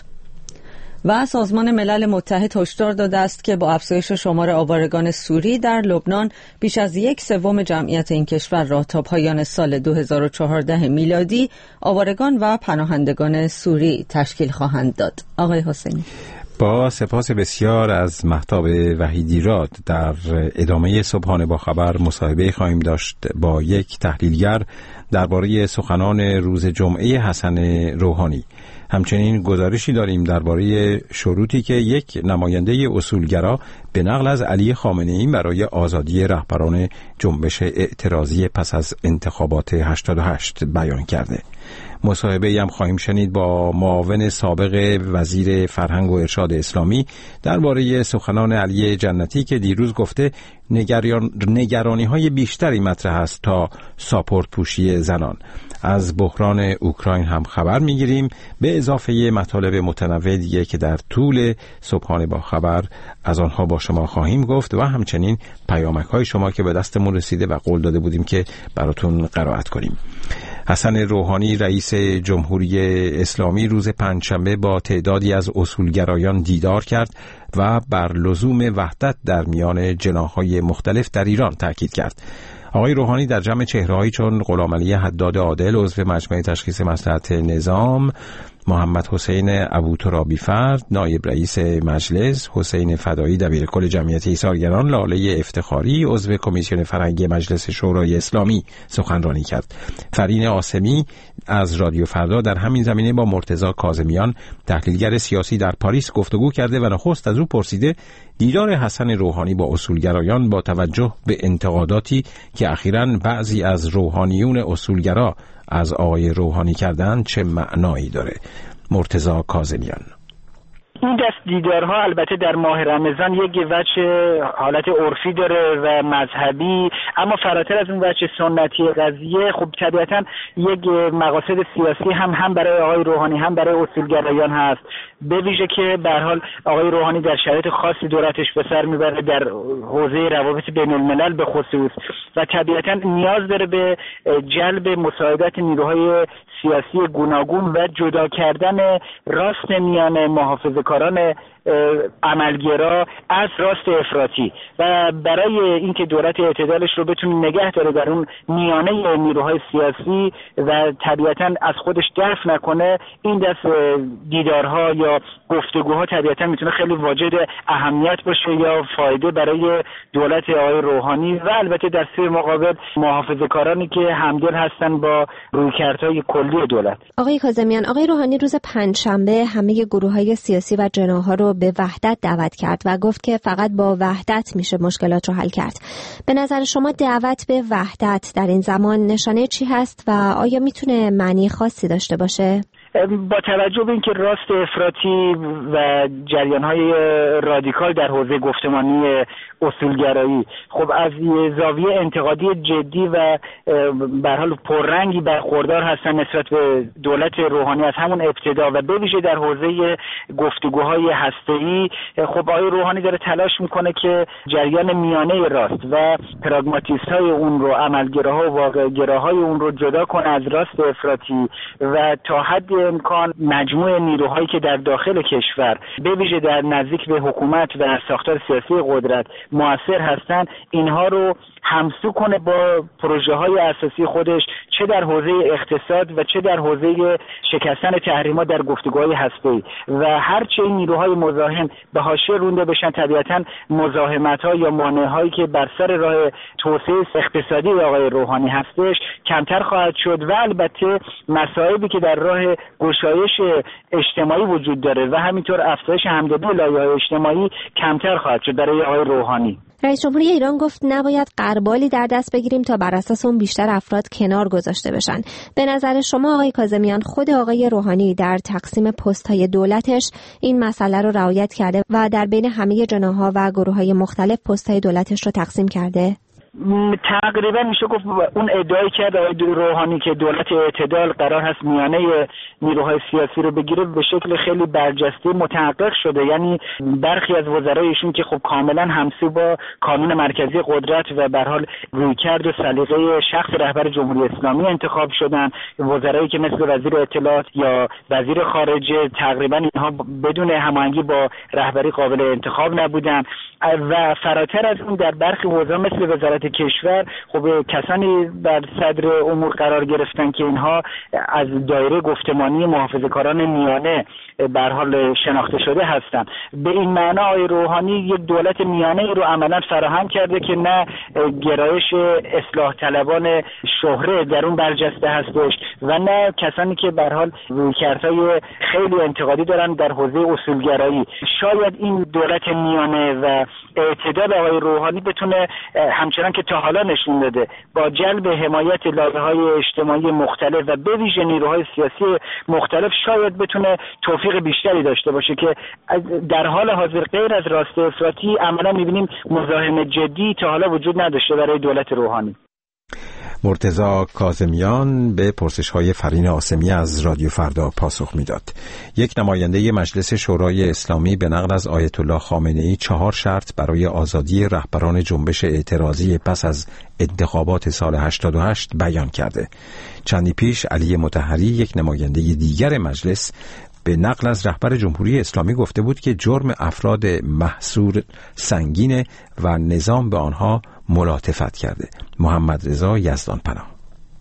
و سازمان ملل متحد هشدار داده است که با افزایش شمار آوارگان سوری در لبنان بیش از یک سوم جمعیت این کشور را تا پایان سال دو هزار و چهارده میلادی آوارگان و پناهندگان سوری تشکیل خواهند داد. آقای حسینی، با سپاس بسیار از مهتاب وحیدیراد. در ادامه صبحانه با خبر مصاحبه خواهیم داشت با یک تحلیلگر درباره سخنان روز جمعه حسن روحانی. همچنین گزارشی داریم درباره شروطی که یک نماینده اصولگرا به نقل از علی خامنه‌ای برای آزادی رهبران جنبش اعتراضی پس از انتخابات هشتاد و هشت بیان کرده. مصاحبه هم خواهیم شنید با معاون سابق وزیر فرهنگ و ارشاد اسلامی درباره سخنان علی جنتی که دیروز گفته نگرانی های بیشتری مطرح است تا ساپورت پوشی زنان. از بحران اوکراین هم خبر میگیریم، به اضافه مطالب متنوع دیگه که در طول صبحانه با خبر از آنها با شما خواهیم گفت و همچنین پیامک های شما که به دستمون رسیده و قول داده بودیم که براتون قرائت کنیم. حسن روحانی رئیس جمهوری اسلامی روز پنجشنبه با تعدادی از اصولگرایان دیدار کرد و بر لزوم وحدت در میان جناح‌های مختلف در ایران تاکید کرد. آقای روحانی در جمع چهره‌هایی چون غلامعلی حداد عادل عضو مجمع تشخیص مصلحت نظام، محمد حسین ابوترابی فرد نایب رئیس مجلس، حسین فدایی دبیرکل جمعیت ایثارگران، لاله افتخاری عضو کمیسیون فرهنگی مجلس شورای اسلامی سخنرانی کرد. فرین عاصمی از رادیو فردا در همین زمینه با مرتضی کاظمیان تحلیلگر سیاسی در پاریس گفتگو کرده و نخست از او پرسیده دیدار حسن روحانی با اصولگرایان با توجه به انتقاداتی که اخیراً بعضی از روحانیون اصولگرا از آقای روحانی کردن چه معنایی داره؟ مرتضی کاظمیان: این دست دیدارها البته در ماه رمضان یک وجه حالت عرفی داره و مذهبی، اما فراتر از اون وجه سنتی قضیه خب طبیعتا یک مقاصد سیاسی هم هم برای آقای روحانی هم برای اصولگرایان هست، به ویژه که به هر حال آقای روحانی در شرایط خاصی دولتش به سر میبره در حوزه روابط بین الملل به خصوص و طبیعتا نیاز داره به جلب مساعدت نیروهای سیاسی گوناگون و جدا کردن راست میان محافظه‌کاران عملگرا از راست افراطی و برای اینکه دولت اعتدالش رو بتونه نگه داره در اون میانه نیروهای سیاسی و طبیعتا از خودش دفع نکنه، این دست دیدارها یا گفتگوها طبیعتا میتونه خیلی واجد اهمیت باشه یا فایده برای دولت آقای روحانی و البته در سوی مقابل محافظه‌کارانی که همدل هستن با رویکردهای کلی دولت. آقای کاظمیان، آقای روحانی روز پنجشنبه همه گروه‌های سیاسی و جناح‌ها رو به وحدت دعوت کرد و گفت که فقط با وحدت میشه مشکلات رو حل کرد. به نظر شما دعوت به وحدت در این زمان نشانه چی هست و آیا میتونه معنی خاصی داشته باشه؟ با توجه به اینکه راست افراطی و جریان‌های رادیکال در حوزه گفتمانی اصولگرایی خب از زاویه انتقادی جدی و به هر حال پررنگی برخوردار هستن نسبت به دولت روحانی از همون ابتدا و به ویژه در حوزه گفتگوهای هسته‌ای، خب آقای روحانی داره تلاش میکنه که جریان میانه راست و پراگماتیست‌های اون رو، عملگراها و واقع‌گراهای اون رو جدا کنه از راست افراطی و تا حد امکان مجموع نیروهایی که در داخل کشور به ویژه در نزدیک به حکومت و ساختار سیاسی قدرت مؤثر هستند، اینها رو همسو کنه با پروژه های اساسی خودش، چه در حوزه اقتصاد و چه در حوزه شکستن تحریمات در گفتگوهای هسته‌ای. و هرچه این نیروهای مزاحم به حاشیه رونده بشن، طبیعتاً مزاحمت‌ها یا مانع‌هایی که بر سر راه توسعه اقتصادی آقای روحانی هستش کمتر خواهد شد و البته مصائبی که در راه گشایش اجتماعی وجود داره و همینطور افزایش همدلی لایه‌های اجتماعی کمتر خواهد شد برای آقای روحانی. رئیس جمهوری ایران گفت نباید غربالی در دست بگیریم تا بر اساس اون بیشتر افراد کنار گذاشته بشن. به نظر شما آقای کاظمیان، خود آقای روحانی در تقسیم پست‌های دولتش این مسئله رو رعایت کرده و در بین همه جناح‌ها و گروه‌های مختلف پست‌های دولتش رو تقسیم کرده؟ تقریبا میشه گفت اون ادعای کرد آقای روحانی که دولت اعتدال قرار هست میانه نیروهای سیاسی رو بگیره به شکل خیلی برجسته متحقق شده. یعنی برخی از وزرایشون که خب کاملا همسو با کانون مرکزی قدرت و به هر حال رویکرد و سلیقه شخص رهبر جمهوری اسلامی انتخاب شدن، وزرایی که مثل وزیر اطلاعات یا وزیر خارجه تقریبا اینها بدون هماهنگی با رهبری قابل انتخاب نبودن و فراتر از اون در برخی حوزه‌ها مثل وزارت کشور خب کسانی در صدر امور قرار گرفتن که اینها از دایره گفتمانی محافظه‌کاران میانه به هر حال شناخته شده هستند. به این معنا آقای روحانی یک دولت میانه رو عملاً فراهم کرده که نه گرایش اصلاح طلبان شهره در اون برجسته هستش و نه کسانی که به هر حال رویکردهای خیلی انتقادی دارن در حوزه اصولگرایی. شاید این دولت میانه و اعتدال آقای روحانی بتونه همچنان که تا حالا نشون داده با جلب حمایت لایه‌های اجتماعی مختلف و به ویژه نیروهای سیاسی مختلف شاید بتونه توفیق بیشتری داشته باشه که در حال حاضر غیر از راست افراطی عملا می‌بینیم مزاحم جدی تا حالا وجود نداشته برای دولت روحانی. مرتضی کاظمیان به پرسش‌های فرین آسمی از رادیو فردا پاسخ میداد. یک نماینده مجلس شورای اسلامی به نقل از آیت الله خامنه‌ای چهار شرط برای آزادی رهبران جنبش اعتراضی پس از انتخابات سال هشتاد و هشت بیان کرده. چندی پیش علی مطهری، یک نماینده دیگر مجلس، به نقل از رهبر جمهوری اسلامی گفته بود که جرم افراد محصور سنگینه و نظام به آنها ملاطفت کرده. محمد رضا یزدانپناه،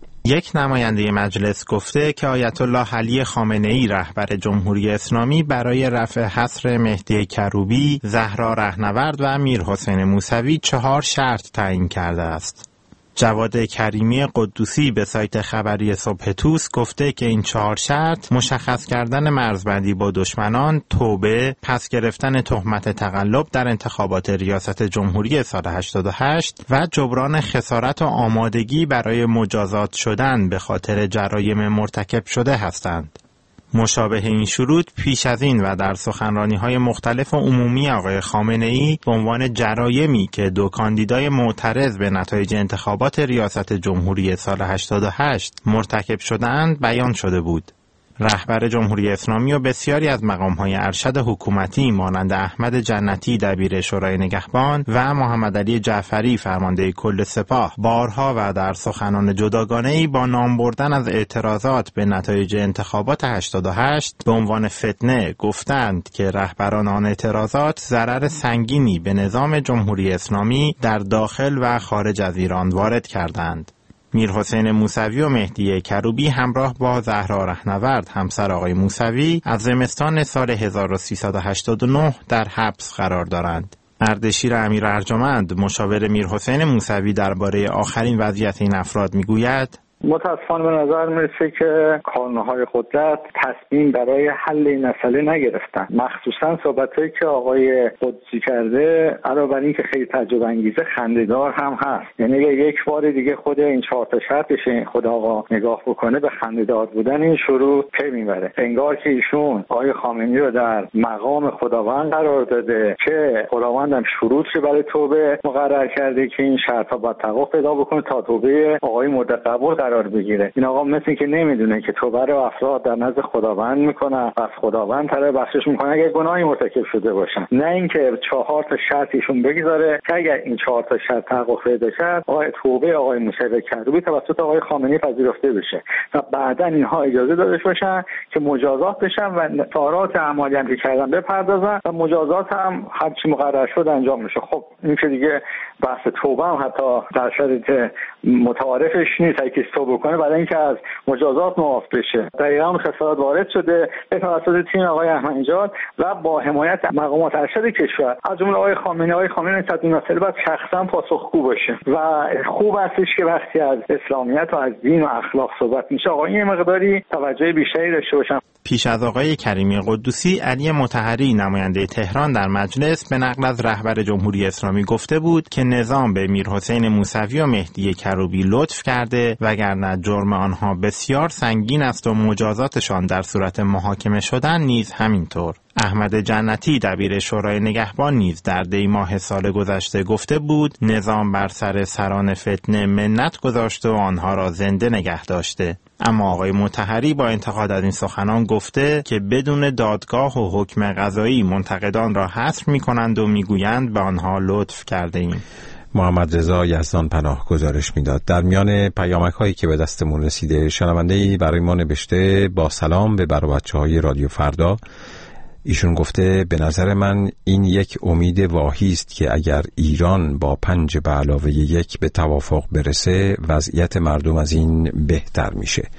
یک نماینده مجلس، گفته که آیت الله علی خامنه‌ای رهبر جمهوری اسلامی برای رفع حصر مهدی کروبی، زهرا رهنورد و میرحسین موسوی چهار شرط تعیین کرده است. جواد کریمی قدوسی به سایت خبری صبح توس گفته که این چهار شرط مشخص کردن مرزبندی با دشمنان، توبه، پس گرفتن تهمت تقلب در انتخابات ریاست جمهوری سال هشتاد و هشت و جبران خسارت و آمادگی برای مجازات شدن به خاطر جرایم مرتکب شده هستند. مشابه این شروط پیش از این و در سخنرانی‌های مختلف و عمومی آقای خامنه‌ای به عنوان جرایمی که دو کاندیدای معترض به نتایج انتخابات ریاست جمهوری سال هشتاد و هشت مرتکب شدند بیان شده بود. رهبر جمهوری اسلامی و بسیاری از مقام‌های ارشد حکومتی مانند احمد جنتی دبیر شورای نگهبان و محمد علی جعفری فرمانده کل سپاه بارها و در سخنان جداگانه‌ای با نام بردن از اعتراضات به نتایج انتخابات هشتاد و هشت به عنوان فتنه گفتند که رهبران آن اعتراضات ضرر سنگینی به نظام جمهوری اسلامی در داخل و خارج از ایران وارد کردند. میرحسین موسوی و مهدی کروبی همراه با زهرا رهنورد همسر آقای موسوی از زمستان سال هزار و سیصد و هشتاد و نه در حبس قرار دارند. اردشیر امیر ارجمند، مشاور میرحسین موسوی، درباره آخرین وضعیت این افراد میگوید: متاسفانه به نظر میرسه که کارنامه‌های قدرت تصمیم برای حل این مسئله نگرفتن. مخصوصا صحبتایی که آقای قدسی کرده علاوه بر این که خیلی تعجب انگیزه خنده‌دار هم هست. یعنی یک بار دیگه خود این چهار تا شرطش خود آقا نگاه بکنه به خنده‌دار بودن این شروع پی میبره. انگار که ایشون آقای خامنه‌ای رو در مقام خداوند قرار داده که خداوند هم شروطی برای توبه مقرر کرده که این شرط‌ها باید تحقق پیدا بکنه تا توبه آقای مورد قبول قرار بگیره. این آقا مثل که نمیدونه که توبه رو افراد در نزد خداوند میکنه، پس خداوند طلب بخشش میکنه اگر گناهی مرتکب شده باشن، نه اینکه چهار تا شرط ایشون بگذاره که اگر این چهار تا شرط تحقق پیدا کرد آقای توبه آقای موسوی کروبی توسط آقای خامنه‌ای پذیرفته بشه و بعدا اینها اجازه داده باشن که مجازات بشن و طارات اعمالی هم که کردن بپردازن و مجازات هم هر چی مقرر شد انجام بشه. خب این که دیگه بحث توبه هم حتی در شرایط متعارفش نیست، اگه کسی توبه کنه برای اینکه از مجازات معاف بشه. دقیقاً خسارات وارد شده به توسط تیم آقای احمدی‌نژاد و با حمایت مقامات ارشد کشور از جمله آقای خامنه‌ای. آقای خامنه‌ای صد مسئله باید شخصا پاسخگو باشه و خوب استش که وقتی از اسلامیت و از دین و اخلاق صحبت میشه آقا این مقداری توجه بیشتری داشته باشن. پیش از آقای کریمی قدوسی، علی مطهری نماینده تهران در مجلس به نقل از رهبر جمهوری اسلامی گفته بود که نظام به میرحسین موسوی و مهدی کروبی لطف کرده وگرنه جرم آنها بسیار سنگین است و مجازاتشان در صورت محاکمه شدن نیز همینطور. احمد جنتی دبیر شورای نگهبان نیز در دی ماه سال گذشته گفته بود نظام بر سر سران فتنه منت گذاشته و آنها را زنده نگه داشته. اما آقای مطهری با انتقاد از این سخنان گفته که بدون دادگاه و حکم قضایی منتقدان را حصر می کنند و می گویند به آنها لطف کرده ایم. محمد رضا یزدان پناه گزارش میداد. در میان پیامک هایی که به دستمون رسیده شنونده‌ای برای ما نوشته با سلام به بر و بچه‌های رادیو فردا. ایشون گفته به نظر من این یک امید واهی است که اگر ایران با پنج به علاوه یک به توافق برسه وضعیت مردم از این بهتر میشه.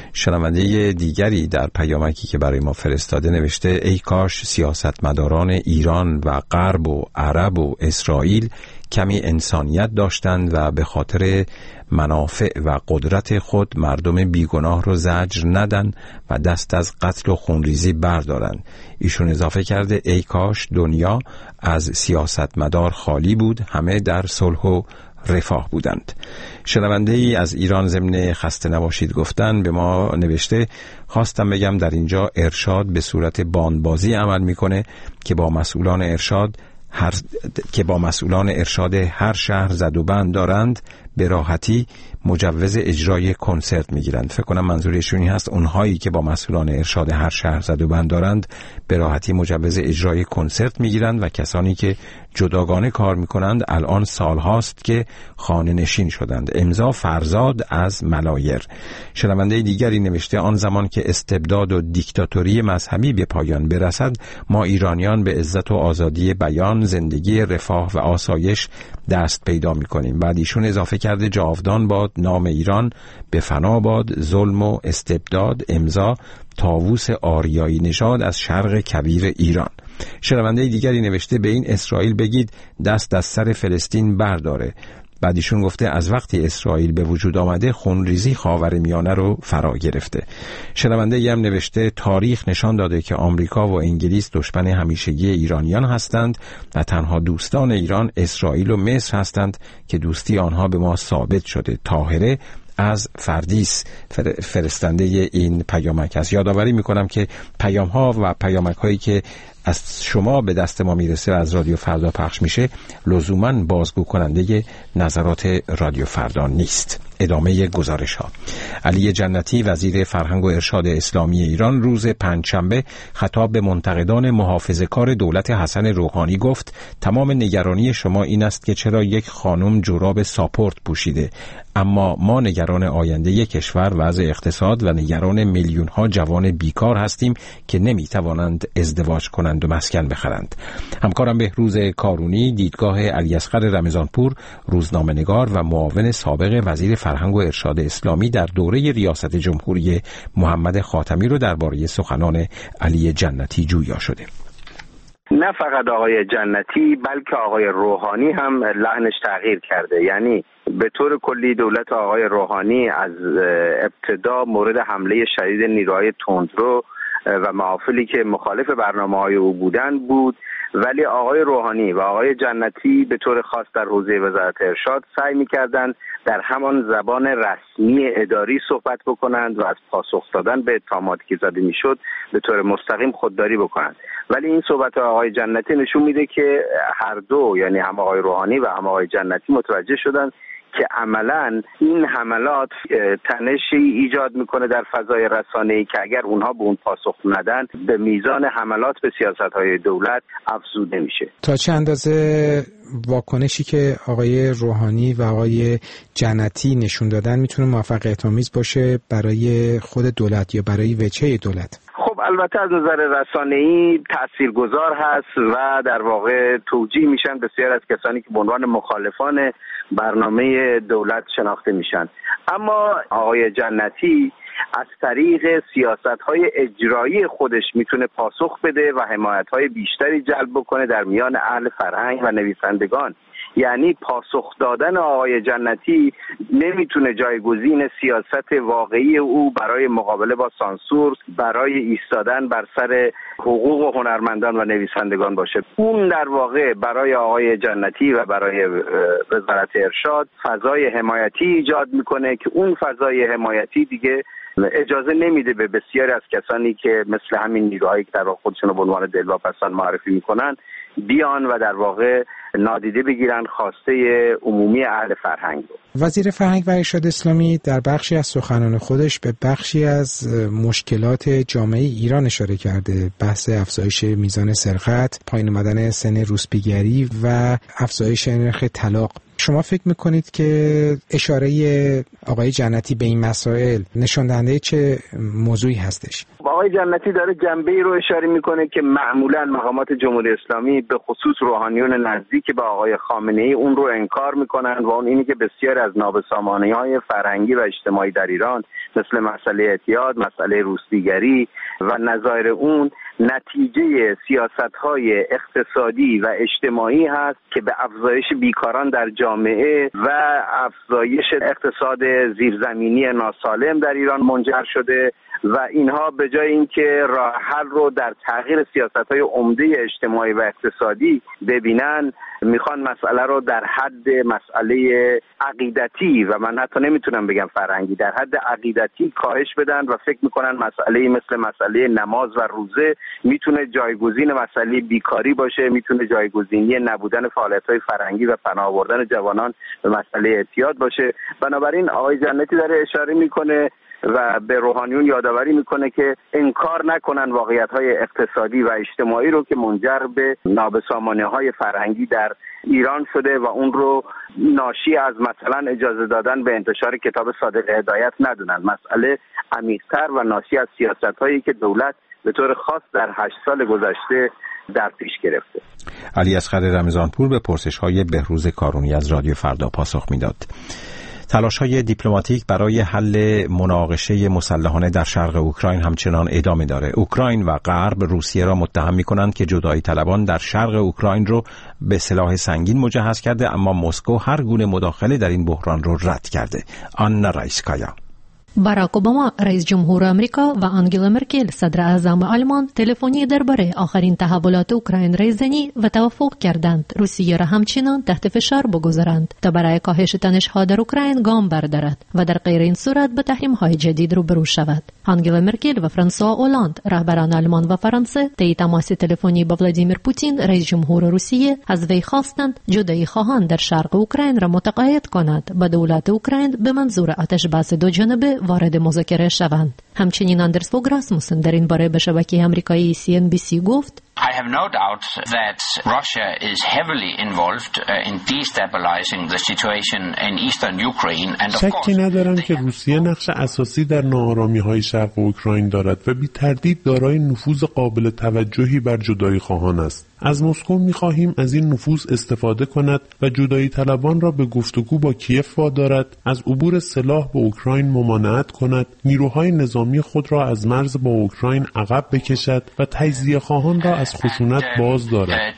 شنونده دیگری در پیامکی که برای ما فرستاده نوشته ای کاش سیاستمداران ایران و غرب و عرب و اسرائیل کمی انسانیت داشتند و به خاطر منافع و قدرت خود مردم بیگناه رو زجر ندن و دست از قتل و خونریزی بردارن. ایشون اضافه کرده ای کاش دنیا از سیاستمدار خالی بود، همه در صلح و رفاه بودند. شنونده ای از ایران ضمن خسته نباشید گفتن به ما نوشته خواستم بگم در اینجا ارشاد به صورت باندبازی عمل میکنه که با مسئولان ارشاد هر که با مسئولان ارشاد هر شهر زد و بند دارند به راحتی مجوز اجرای کنسرت میگیرند. فکر کنم منظورشون هست اونهایی که با مسئولان ارشاد هر شهر زد و بند دارند به راحتی مجوز اجرای کنسرت میگیرند و کسانی که جداگانه کار میکنند الان سالهاست که خانه نشین شدند. امضا فرزاد از ملایر. شنونده دیگری نوشته آن زمان که استبداد و دیکتاتوری مذهبی به پایان برسد ما ایرانیان به عزت و آزادی بیان، زندگی رفاه و آسایش دست پیدا میکنیم. بعد ایشون اضافه کرده جاودان باد نام ایران، به فنا باد ظلم و استبداد. امضا طاووس آریایی نژاد از شرق کبیر ایران. شنونده دیگری نوشته به این اسرائیل بگید دست از سر فلسطین برداره. بعد ایشون گفته از وقتی اسرائیل به وجود آمده خونریزی خاورمیانه رو فرا گرفته. شنونده ای هم نوشته تاریخ نشان داده که آمریکا و انگلیس دشمن همیشگی ایرانیان هستند و تنها دوستان ایران اسرائیل و مصر هستند که دوستی آنها به ما ثابت شده. طاهره از فردیس فرستنده این پیامک است. یادآوری میکنم که پیام ها و پیامک هایی که از شما به دست ما میرسه از رادیو فردا پخش میشه لزوماً بازگو کننده نظرات رادیو فردا نیست. ادامه گزارش ها. علی جنتی وزیر فرهنگ و ارشاد اسلامی ایران روز پنجشنبه خطاب به منتقدان محافظه‌کار دولت حسن روحانی گفت تمام نگرانی شما این است که چرا یک خانم جوراب ساپورت پوشیده، اما ما نگران آینده کشور، وضع اقتصاد و نگران میلیون ها جوان بیکار هستیم که نمیتوانند ازدواج کنند و مسکن بخرند. همکارم بهروز کارونی دیدگاه علیاصغر رمضانپور روزنامه‌نگار و معاون سابق وزیر فرهنگ و ارشاد اسلامی در دوره ریاست جمهوری محمد خاتمی رو درباره سخنان علی جنتی جویا شده. نه فقط آقای جنتی بلکه آقای روحانی هم لحنش تغییر کرده. یعنی به طور کلی دولت آقای روحانی از ابتدا مورد حمله شدید نیروهای تندرو و محافلی که مخالف برنامه‌های او بودن بود، ولی آقای روحانی و آقای جنتی به طور خاص در حوزه وزارت ارشاد سعی می‌کردند در همان زبان رسمی اداری صحبت بکنند و از پاسخ دادن به اتهاماتی که زده میشد به طور مستقیم خودداری بکنند. ولی این صحبت آقای جنتی نشون میده که هر دو، یعنی هم آقای روحانی و هم آقای جنتی، متوجه شدند که عملاً این حملات تنشی ایجاد میکنه در فضای رسانه‌ای که اگر اونها به اون پاسخ ندن به میزان حملات به سیاست‌های دولت افزوده میشه. تا چه اندازه واکنشی که آقای روحانی و آقای جنتی نشون دادن میتونه موفقیت آمیز باشه برای خود دولت یا برای وجهه دولت؟ خب البته از نظر رسانه‌ای تاثیرگذار هست و در واقع توجیه میشن بسیار از کسانی که به عنوان مخالفان برنامه دولت شناخته میشن. اما آقای جنتی از طریق سیاست‌های اجرایی خودش میتونه پاسخ بده و حمایت‌های بیشتری جلب بکنه در میان اهل فرهنگ و نویسندگان. یعنی پاسخ دادن آقای جنتی نمیتونه جایگزین سیاست واقعی او برای مقابله با سانسور، برای ایستادن بر سر حقوق هنرمندان و نویسندگان باشه. اون در واقع برای آقای جنتی و برای وزارت ارشاد فضای حمایتی ایجاد میکنه که اون فضای حمایتی دیگه اجازه نمیده به بسیاری از کسانی که مثل همین نیروهایی که در واقع خودشون رو به عنوان دلواپسان معرفی میکنن بیان و در واقع نادیده بگیرن خواسته عمومی اهل فرهنگ رو. وزیر فرهنگ و ارشاد اسلامی در بخشی از سخنان خودش به بخشی از مشکلات جامعه ایران اشاره کرده، بحث افزایش میزان سرقت، پایین آمدن سن روسپیگری و افزایش نرخ طلاق. شما فکر میکنید که اشاره آقای جنتی به این مسائل نشان دهنده چه موضوعی هستش؟ آقای جنتی داره جنبه‌ای رو اشاره میکنه که معمولاً مقامات جمهوری اسلامی به خصوص روحانیون نزدیک به آقای خامنه‌ای اون رو انکار میکنن و اون اینی که بسیار از نابسامانی‌های فرهنگی و اجتماعی در ایران مثل مسئله اعتیاد، مسئله روسپیگری و نظایر اون نتیجه سیاست‌های اقتصادی و اجتماعی هست که به افزایش بیکاران در جامعه و افزایش اقتصاد زیرزمینی ناسالم در ایران منجر شده و اینها به جای اینکه راه حل رو در تغییر سیاست‌های عمده اجتماعی و اقتصادی ببینن، میخوان مسئله رو در حد مسئله عقیدتی و من حتی نمیتونم بگم فرهنگی، در حد عقیدتی کاهش بدن و فکر میکنن مسئله مثل مسئله نماز و روزه میتونه جایگزین مسئله بیکاری باشه، میتونه جایگزینی نبودن فعالیت‌های فرهنگی و پناه آوردن جوانان به مسئله اعتیاد باشه. بنابراین آقای جنتی داره اشاره میکنه و به روحانیون یادآوری میکنه که انکار نکنن واقعیت‌های اقتصادی و اجتماعی رو که منجر به نابسامانی‌های فرهنگی در ایران شده و اون رو ناشی از مثلا اجازه دادن به انتشار کتاب صادق هدایت ندونن. مسئله عمیق‌تر و ناشی از سیاست‌هایی که دولت به طور خاص در هشت سال گذشته در پیش گرفته. علی اصغر رمضانپور به پرسش‌های بهروز کارونی از رادیو فردا پاسخ میداد. تلاش‌های دیپلماتیک برای حل مناقشه مسلحانه در شرق اوکراین همچنان ادامه داره. اوکراین و غرب روسیه را متهم می‌کنند که جدایی طلبان در شرق اوکراین رو به سلاح سنگین مجهز کرده، اما مسکو هر گونه مداخله در این بحران رو رد کرده. آنا رایسکایا. باراک اوباما رئیس جمهور آمریکا و آنگلا مرکل صدر اعظم آلمان تلفنی درباره آخرین تحولات اوکراین را زنی و توافق کردند روسیه را همچنان تحت فشار بگذارند تا برای کاهش تنش‌ها در اوکراین گام بردارد و در غیر این صورت به تحریم‌های جدید روبرو شود. آنگلا مرکل و فرانسوا اولاند رهبران آلمان و فرانسه طی تماس تلفنی با ولادیمیر پوتین رئیس جمهور روسیه از وی خواستند جدایی خواهان در شرق اوکراین را متقاعد کند با دولت اوکراین به منظور آتش‌بس دو جانبه وارد مذاکره شوند. همچنین اندرس فوگ راسموسن در این باره به شبکه آمریکایی سی ان بی سی گفت: I have no doubt that Russia is heavily involved in destabilizing the situation in eastern Ukraine and of course شکی ندارم که روسیه نقش اساسی در ناآرامی‌های شرق اوکراین دارد و بی تردید دارای نفوذ قابل توجهی بر جدایی خواهان است. از مسکو می‌خواهیم از این نفوذ استفاده کند و جدایی طلبان را به گفتگو با کیف وادارد، از عبور سلاح به اوکراین ممانعت کند، نیروهای نظامی خود را از مرز با اوکراین عقب بکشد و تجزیه خواهان را از خشونت باز دارد.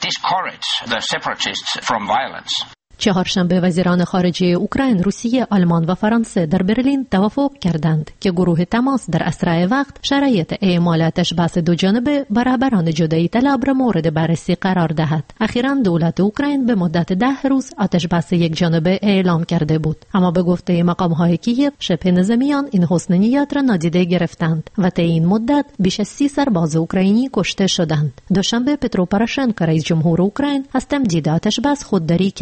چهارشنبه وزیران خارجه اوکراین، روسیه، آلمان و فرانسه در برلین توافق کردند که گروه تماس در اسرع وقت شرایط اعمال آتش‌بس دو جانبه بر رهبران جدایی طلب را مورد بررسی قرار دهد. اخیراً دولت اوکراین به مدت ده روز آتش‌بس یک جانبه اعلام کرده بود، اما به گفته مقام‌های کیف شبه نظامیان این حسن نیت را نادیده گرفتند و طی این مدت بیش از سی سرباز اوکراینی کشته شدند. دوشنبه پترو پوروشنکو رئیس جمهور اوکراین از تمدید آتش‌بس خودداری کرد و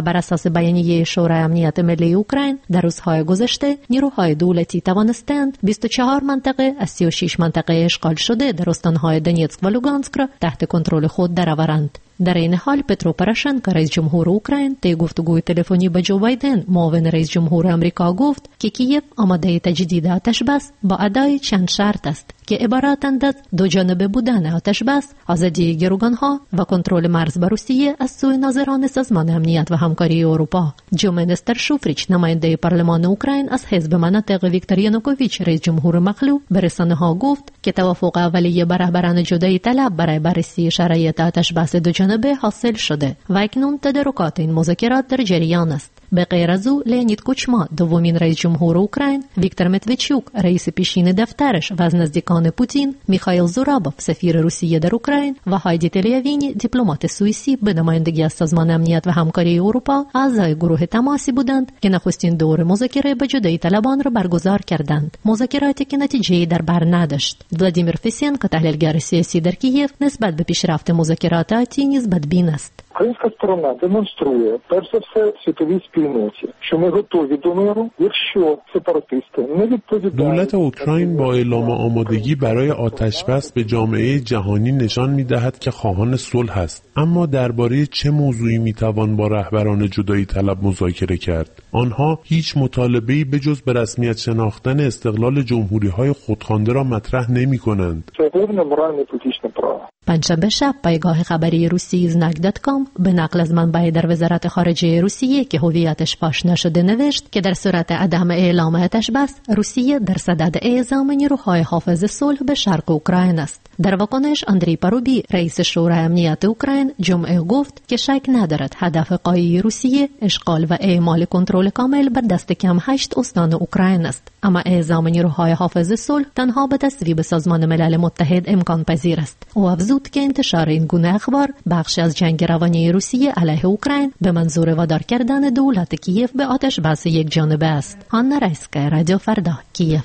بر اساس بیانیه شورای امنیت ملی اوکراین در روزهای گذشته نیروهای دولتی توانستند بیست و چهار منطقه از سی و شش منطقه اشغال شده در استانهای دونیتسک و لوگانسک را تحت کنترل خود درآورند. در این حال پترو پروشنکو رئیس جمهور اوکراین طی گفتگوی تلفنی با جو بایدن معاون رئیس جمهور آمریکا گفت که کیف آماده تجدید آتشبس با ادای چند شرط است که عبارتند از دو جانبه بودن آتشبس، آزادی گروگانها و کنترل مرز با روسیه از سوی ناظران سازمان امنیت و همکاری اروپا. جومنستر شوفریچ نماینده پارلمان اوکراین از حزب مناطق ویکتور یانوکوویچ رئیس جمهور مغلوب به رسانه‌ها گفت که توافق اولیه بر رهبران جدایی طلب برای بررسی شرایط آتشبس دو جانبه حاصل شده و اکنون تدارکات این مذاکرات در جریان است. به غیر از او لئونید کوچما دومین رئیس جمهور اوکراین، ویکتور مدویچوک رئیس پیشین دفترش و از نزدیکان پوتین، میخائیل زورابوف سفیر روسیه در اوکراین و هایدی تلیاوینی دیپلمات سوئیسی به نمایندگی از سازمان امنیت و همکاری اروپا اعضای گروه تماسی بودند که نخستین دور مذاکره با جدایی طلبان را برگزار کردند. مذاکراتی که نتیجه‌ای در بر نداشت. ولادیمیر فیسینکو تحلیلگر سیاسی در کیف نسبت به پیشرفت مذاکرات آتی نسبت بین است. Українська сторона демонструє, перш за все, світовій спільноті, що ми готові до миру, якщо сепаратисти не відповідають. دولت اوکراین با اعلام آمادگی برای آتشبس به جامعه جهانی نشان می‌دهد که خواهان صلح است. اما درباره چه موضوعی می‌توان با رهبران جدایی طلب مذاکره کرد؟ آنها هیچ مطالبه‌ای به جز به رسمیت شناختن استقلال جمهوری‌های خودخوانده را مطرح نمی‌کنند. Це головне моральне і політичне право. پنجشنبه شب پایگاه خبری روسی زنگ دات کام به نقل از منبع در وزارت خارجه روسیه که هویتش فاش نشده نوشت که در صورت عدم اعلام آتشبس روسیه در صدد اعزام نیروهای حافظ صلح به شرق اوکراین است. در واکنش اندری پاروبی رئیس شورای امنیت اوکراین جمعه گفت که شک ندارد هدف غایی روسیه اشغال و اعمال کنترل کامل بر دست کم هشت استان اوکراین است، اما اعزام نیروهای حافظ صلح تنها به تصویب سازمان ملل متحد امکان پذیر است. او افزود که انتشار این گونه اخبار بخشی از جنگ روانی روسیه علیه اوکراین به منظور وادار کردن دولت کیف به آتش بس یک جانبه است. آنا رایسکا، رادیو فردا، کیف.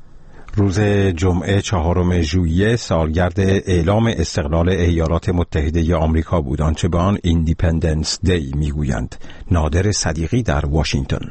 روز جمعه چهارم ژوئیه سالگرد اعلام استقلال ایالات متحده آمریکا بود، آنچه به آن ایندیپندنس دی میگویند. نادر صدیقی در واشنگتن.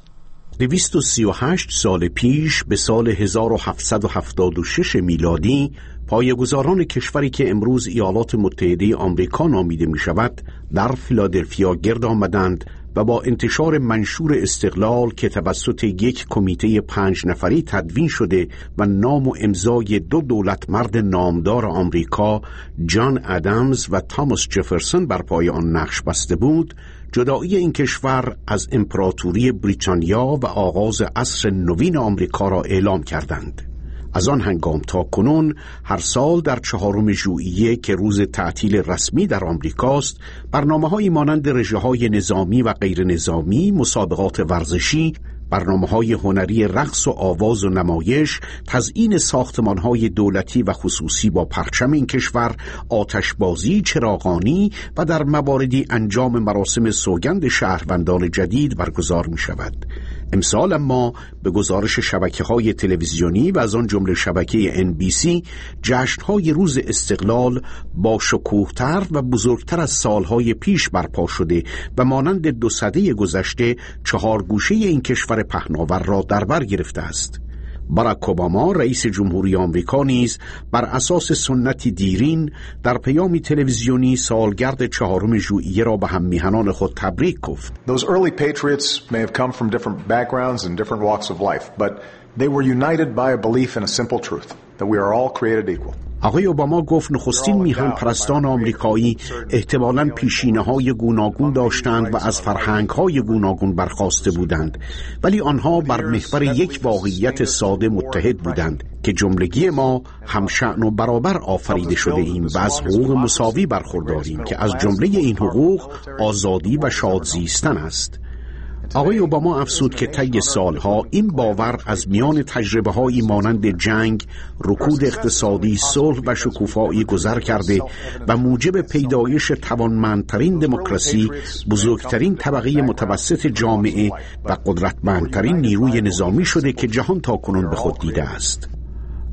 دویست و سی و هشت سال پیش به سال هزار و هفتصد و هفتاد و شش میلادی پایه‌گذاران کشوری که امروز ایالات متحده آمریکا نامیده می شود در فیلادلفیا گرد آمدند و با انتشار منشور استقلال که توسط یک کمیته پنج نفری تدوین شده و نام و امضای دو دولت مرد نامدار آمریکا جان ادمز و تاماس جفرسون بر پای آن نقش بسته بود، جدایی این کشور از امپراتوری بریتانیا و آغاز عصر نوین آمریکا را اعلام کردند. از آن هنگام تا کنون هر سال در چهارم ژوئیه که روز تعطیل رسمی در آمریکاست، برنامه‌هایی مانند رژه‌های نظامی و غیر نظامی، مسابقات ورزشی، برنامه‌های هنری رقص و آواز و نمایش، تزیین ساختمان‌های دولتی و خصوصی با پرچم این کشور، آتشبازی، چراغانی و در مواردی انجام مراسم سوگند شهروندان جدید برگزار می‌شود. امسال اما به گزارش شبکه‌های تلویزیونی و از آن جمله شبکه ان بی سی جشن‌های روز استقلال با شکوه‌تر و بزرگتر از سالهای پیش برپا شده و مانند دو سده گذشته چهار گوشه این کشور پهناور را در بر گرفته است. باراک اوباما رئیس جمهوری آمریکا نیز بر اساس سنتی دیرین در پیامی تلویزیونی سالگرد چهارم ژوئیه را به هم میهنان خود تبریک گفت. Those early patriots may have come from different backgrounds and different walks of life, but they were united by a belief in a simple truth, that we are all created equal. آقای اوباما گفت نخستین میهن پرستان آمریکایی احتمالاً پیشینه‌های گوناگون داشتند و از فرهنگ‌های گوناگون برخاسته بودند، ولی آنها بر محور یک واقعیت ساده متحد بودند که جملگی ما همشأن و برابر آفریده شده ایم و از حقوق مساوی برخورداریم که از جمله این حقوق آزادی و شادزیستن است. آقای اوباما افزود که طی سالها این باور از میان تجربه‌هایی مانند جنگ، رکود اقتصادی، صلح و شکوفایی گذر کرده و موجب پیدایش توانمندترین دموکراسی، بزرگترین طبقه متوسط جامعه و قدرتمندترین نیروی نظامی شده که جهان تاکنون به خود دیده است.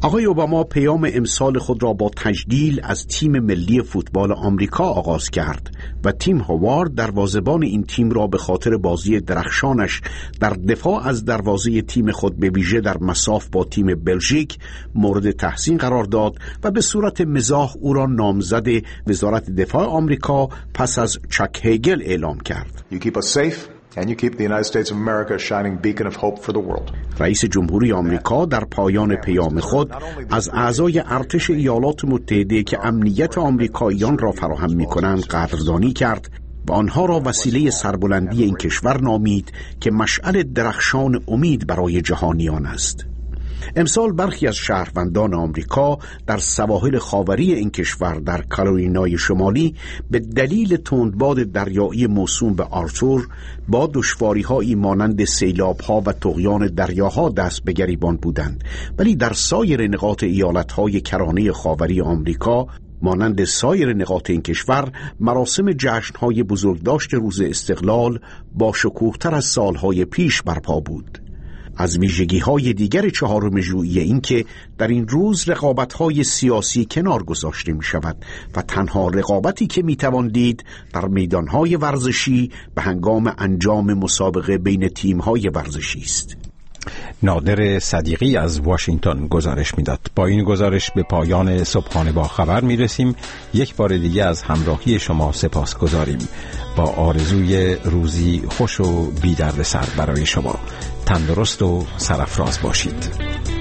آقای اوباما پیام امسال خود را با تجلیل از تیم ملی فوتبال آمریکا آغاز کرد و تیم هاوارد دروازه‌بان این تیم را به خاطر بازی درخشانش در دفاع از دروازه تیم خود به ویژه در مساف با تیم بلژیک مورد تحسین قرار داد و به صورت مزاح او را نامزد وزارت دفاع آمریکا پس از چک هیگل اعلام کرد. You keep us safe. And you keep the United States of America a shining beacon of hope for the world. رئیس جمهوری آمریکا در پایان پیام خود از اعضای ارتش ایالات متحده که امنیت آمریکاییان را فراهم می‌کنند قدردانی کرد و آنها را وسیله سربلندی این کشور نامید که مشعل درخشان امید برای جهانیان است. امسال برخی از شهروندان آمریکا در سواحل خاوری این کشور در کارولینای شمالی به دلیل تندباد دریایی موسوم به آرتور با دشواری‌هایی مانند سیلاب‌ها و طغیان دریاها دست به گریبان بودند، ولی در سایر نقاط ایالت‌های کرانه خاوری آمریکا مانند سایر نقاط این کشور مراسم جشن‌های بزرگداشت روز استقلال با شکوه‌تر از سال‌های پیش برپا بود. از ویژگی‌های دیگر چهارم ژوئیه این که در این روز رقابت‌های سیاسی کنار گذاشته می‌شود و تنها رقابتی که می‌توان دید در میدان‌های ورزشی به هنگام انجام مسابقه بین تیم‌های ورزشی است. نادر صدیقی از واشنگتن گزارش میداد. با این گزارش به پایان صبحانه با خبر میرسیم. یک بار دیگه از همراهی شما سپاس گذاریم. با آرزوی روزی خوش و بی دردسر برای شما. تندرست و سرافراز باشید.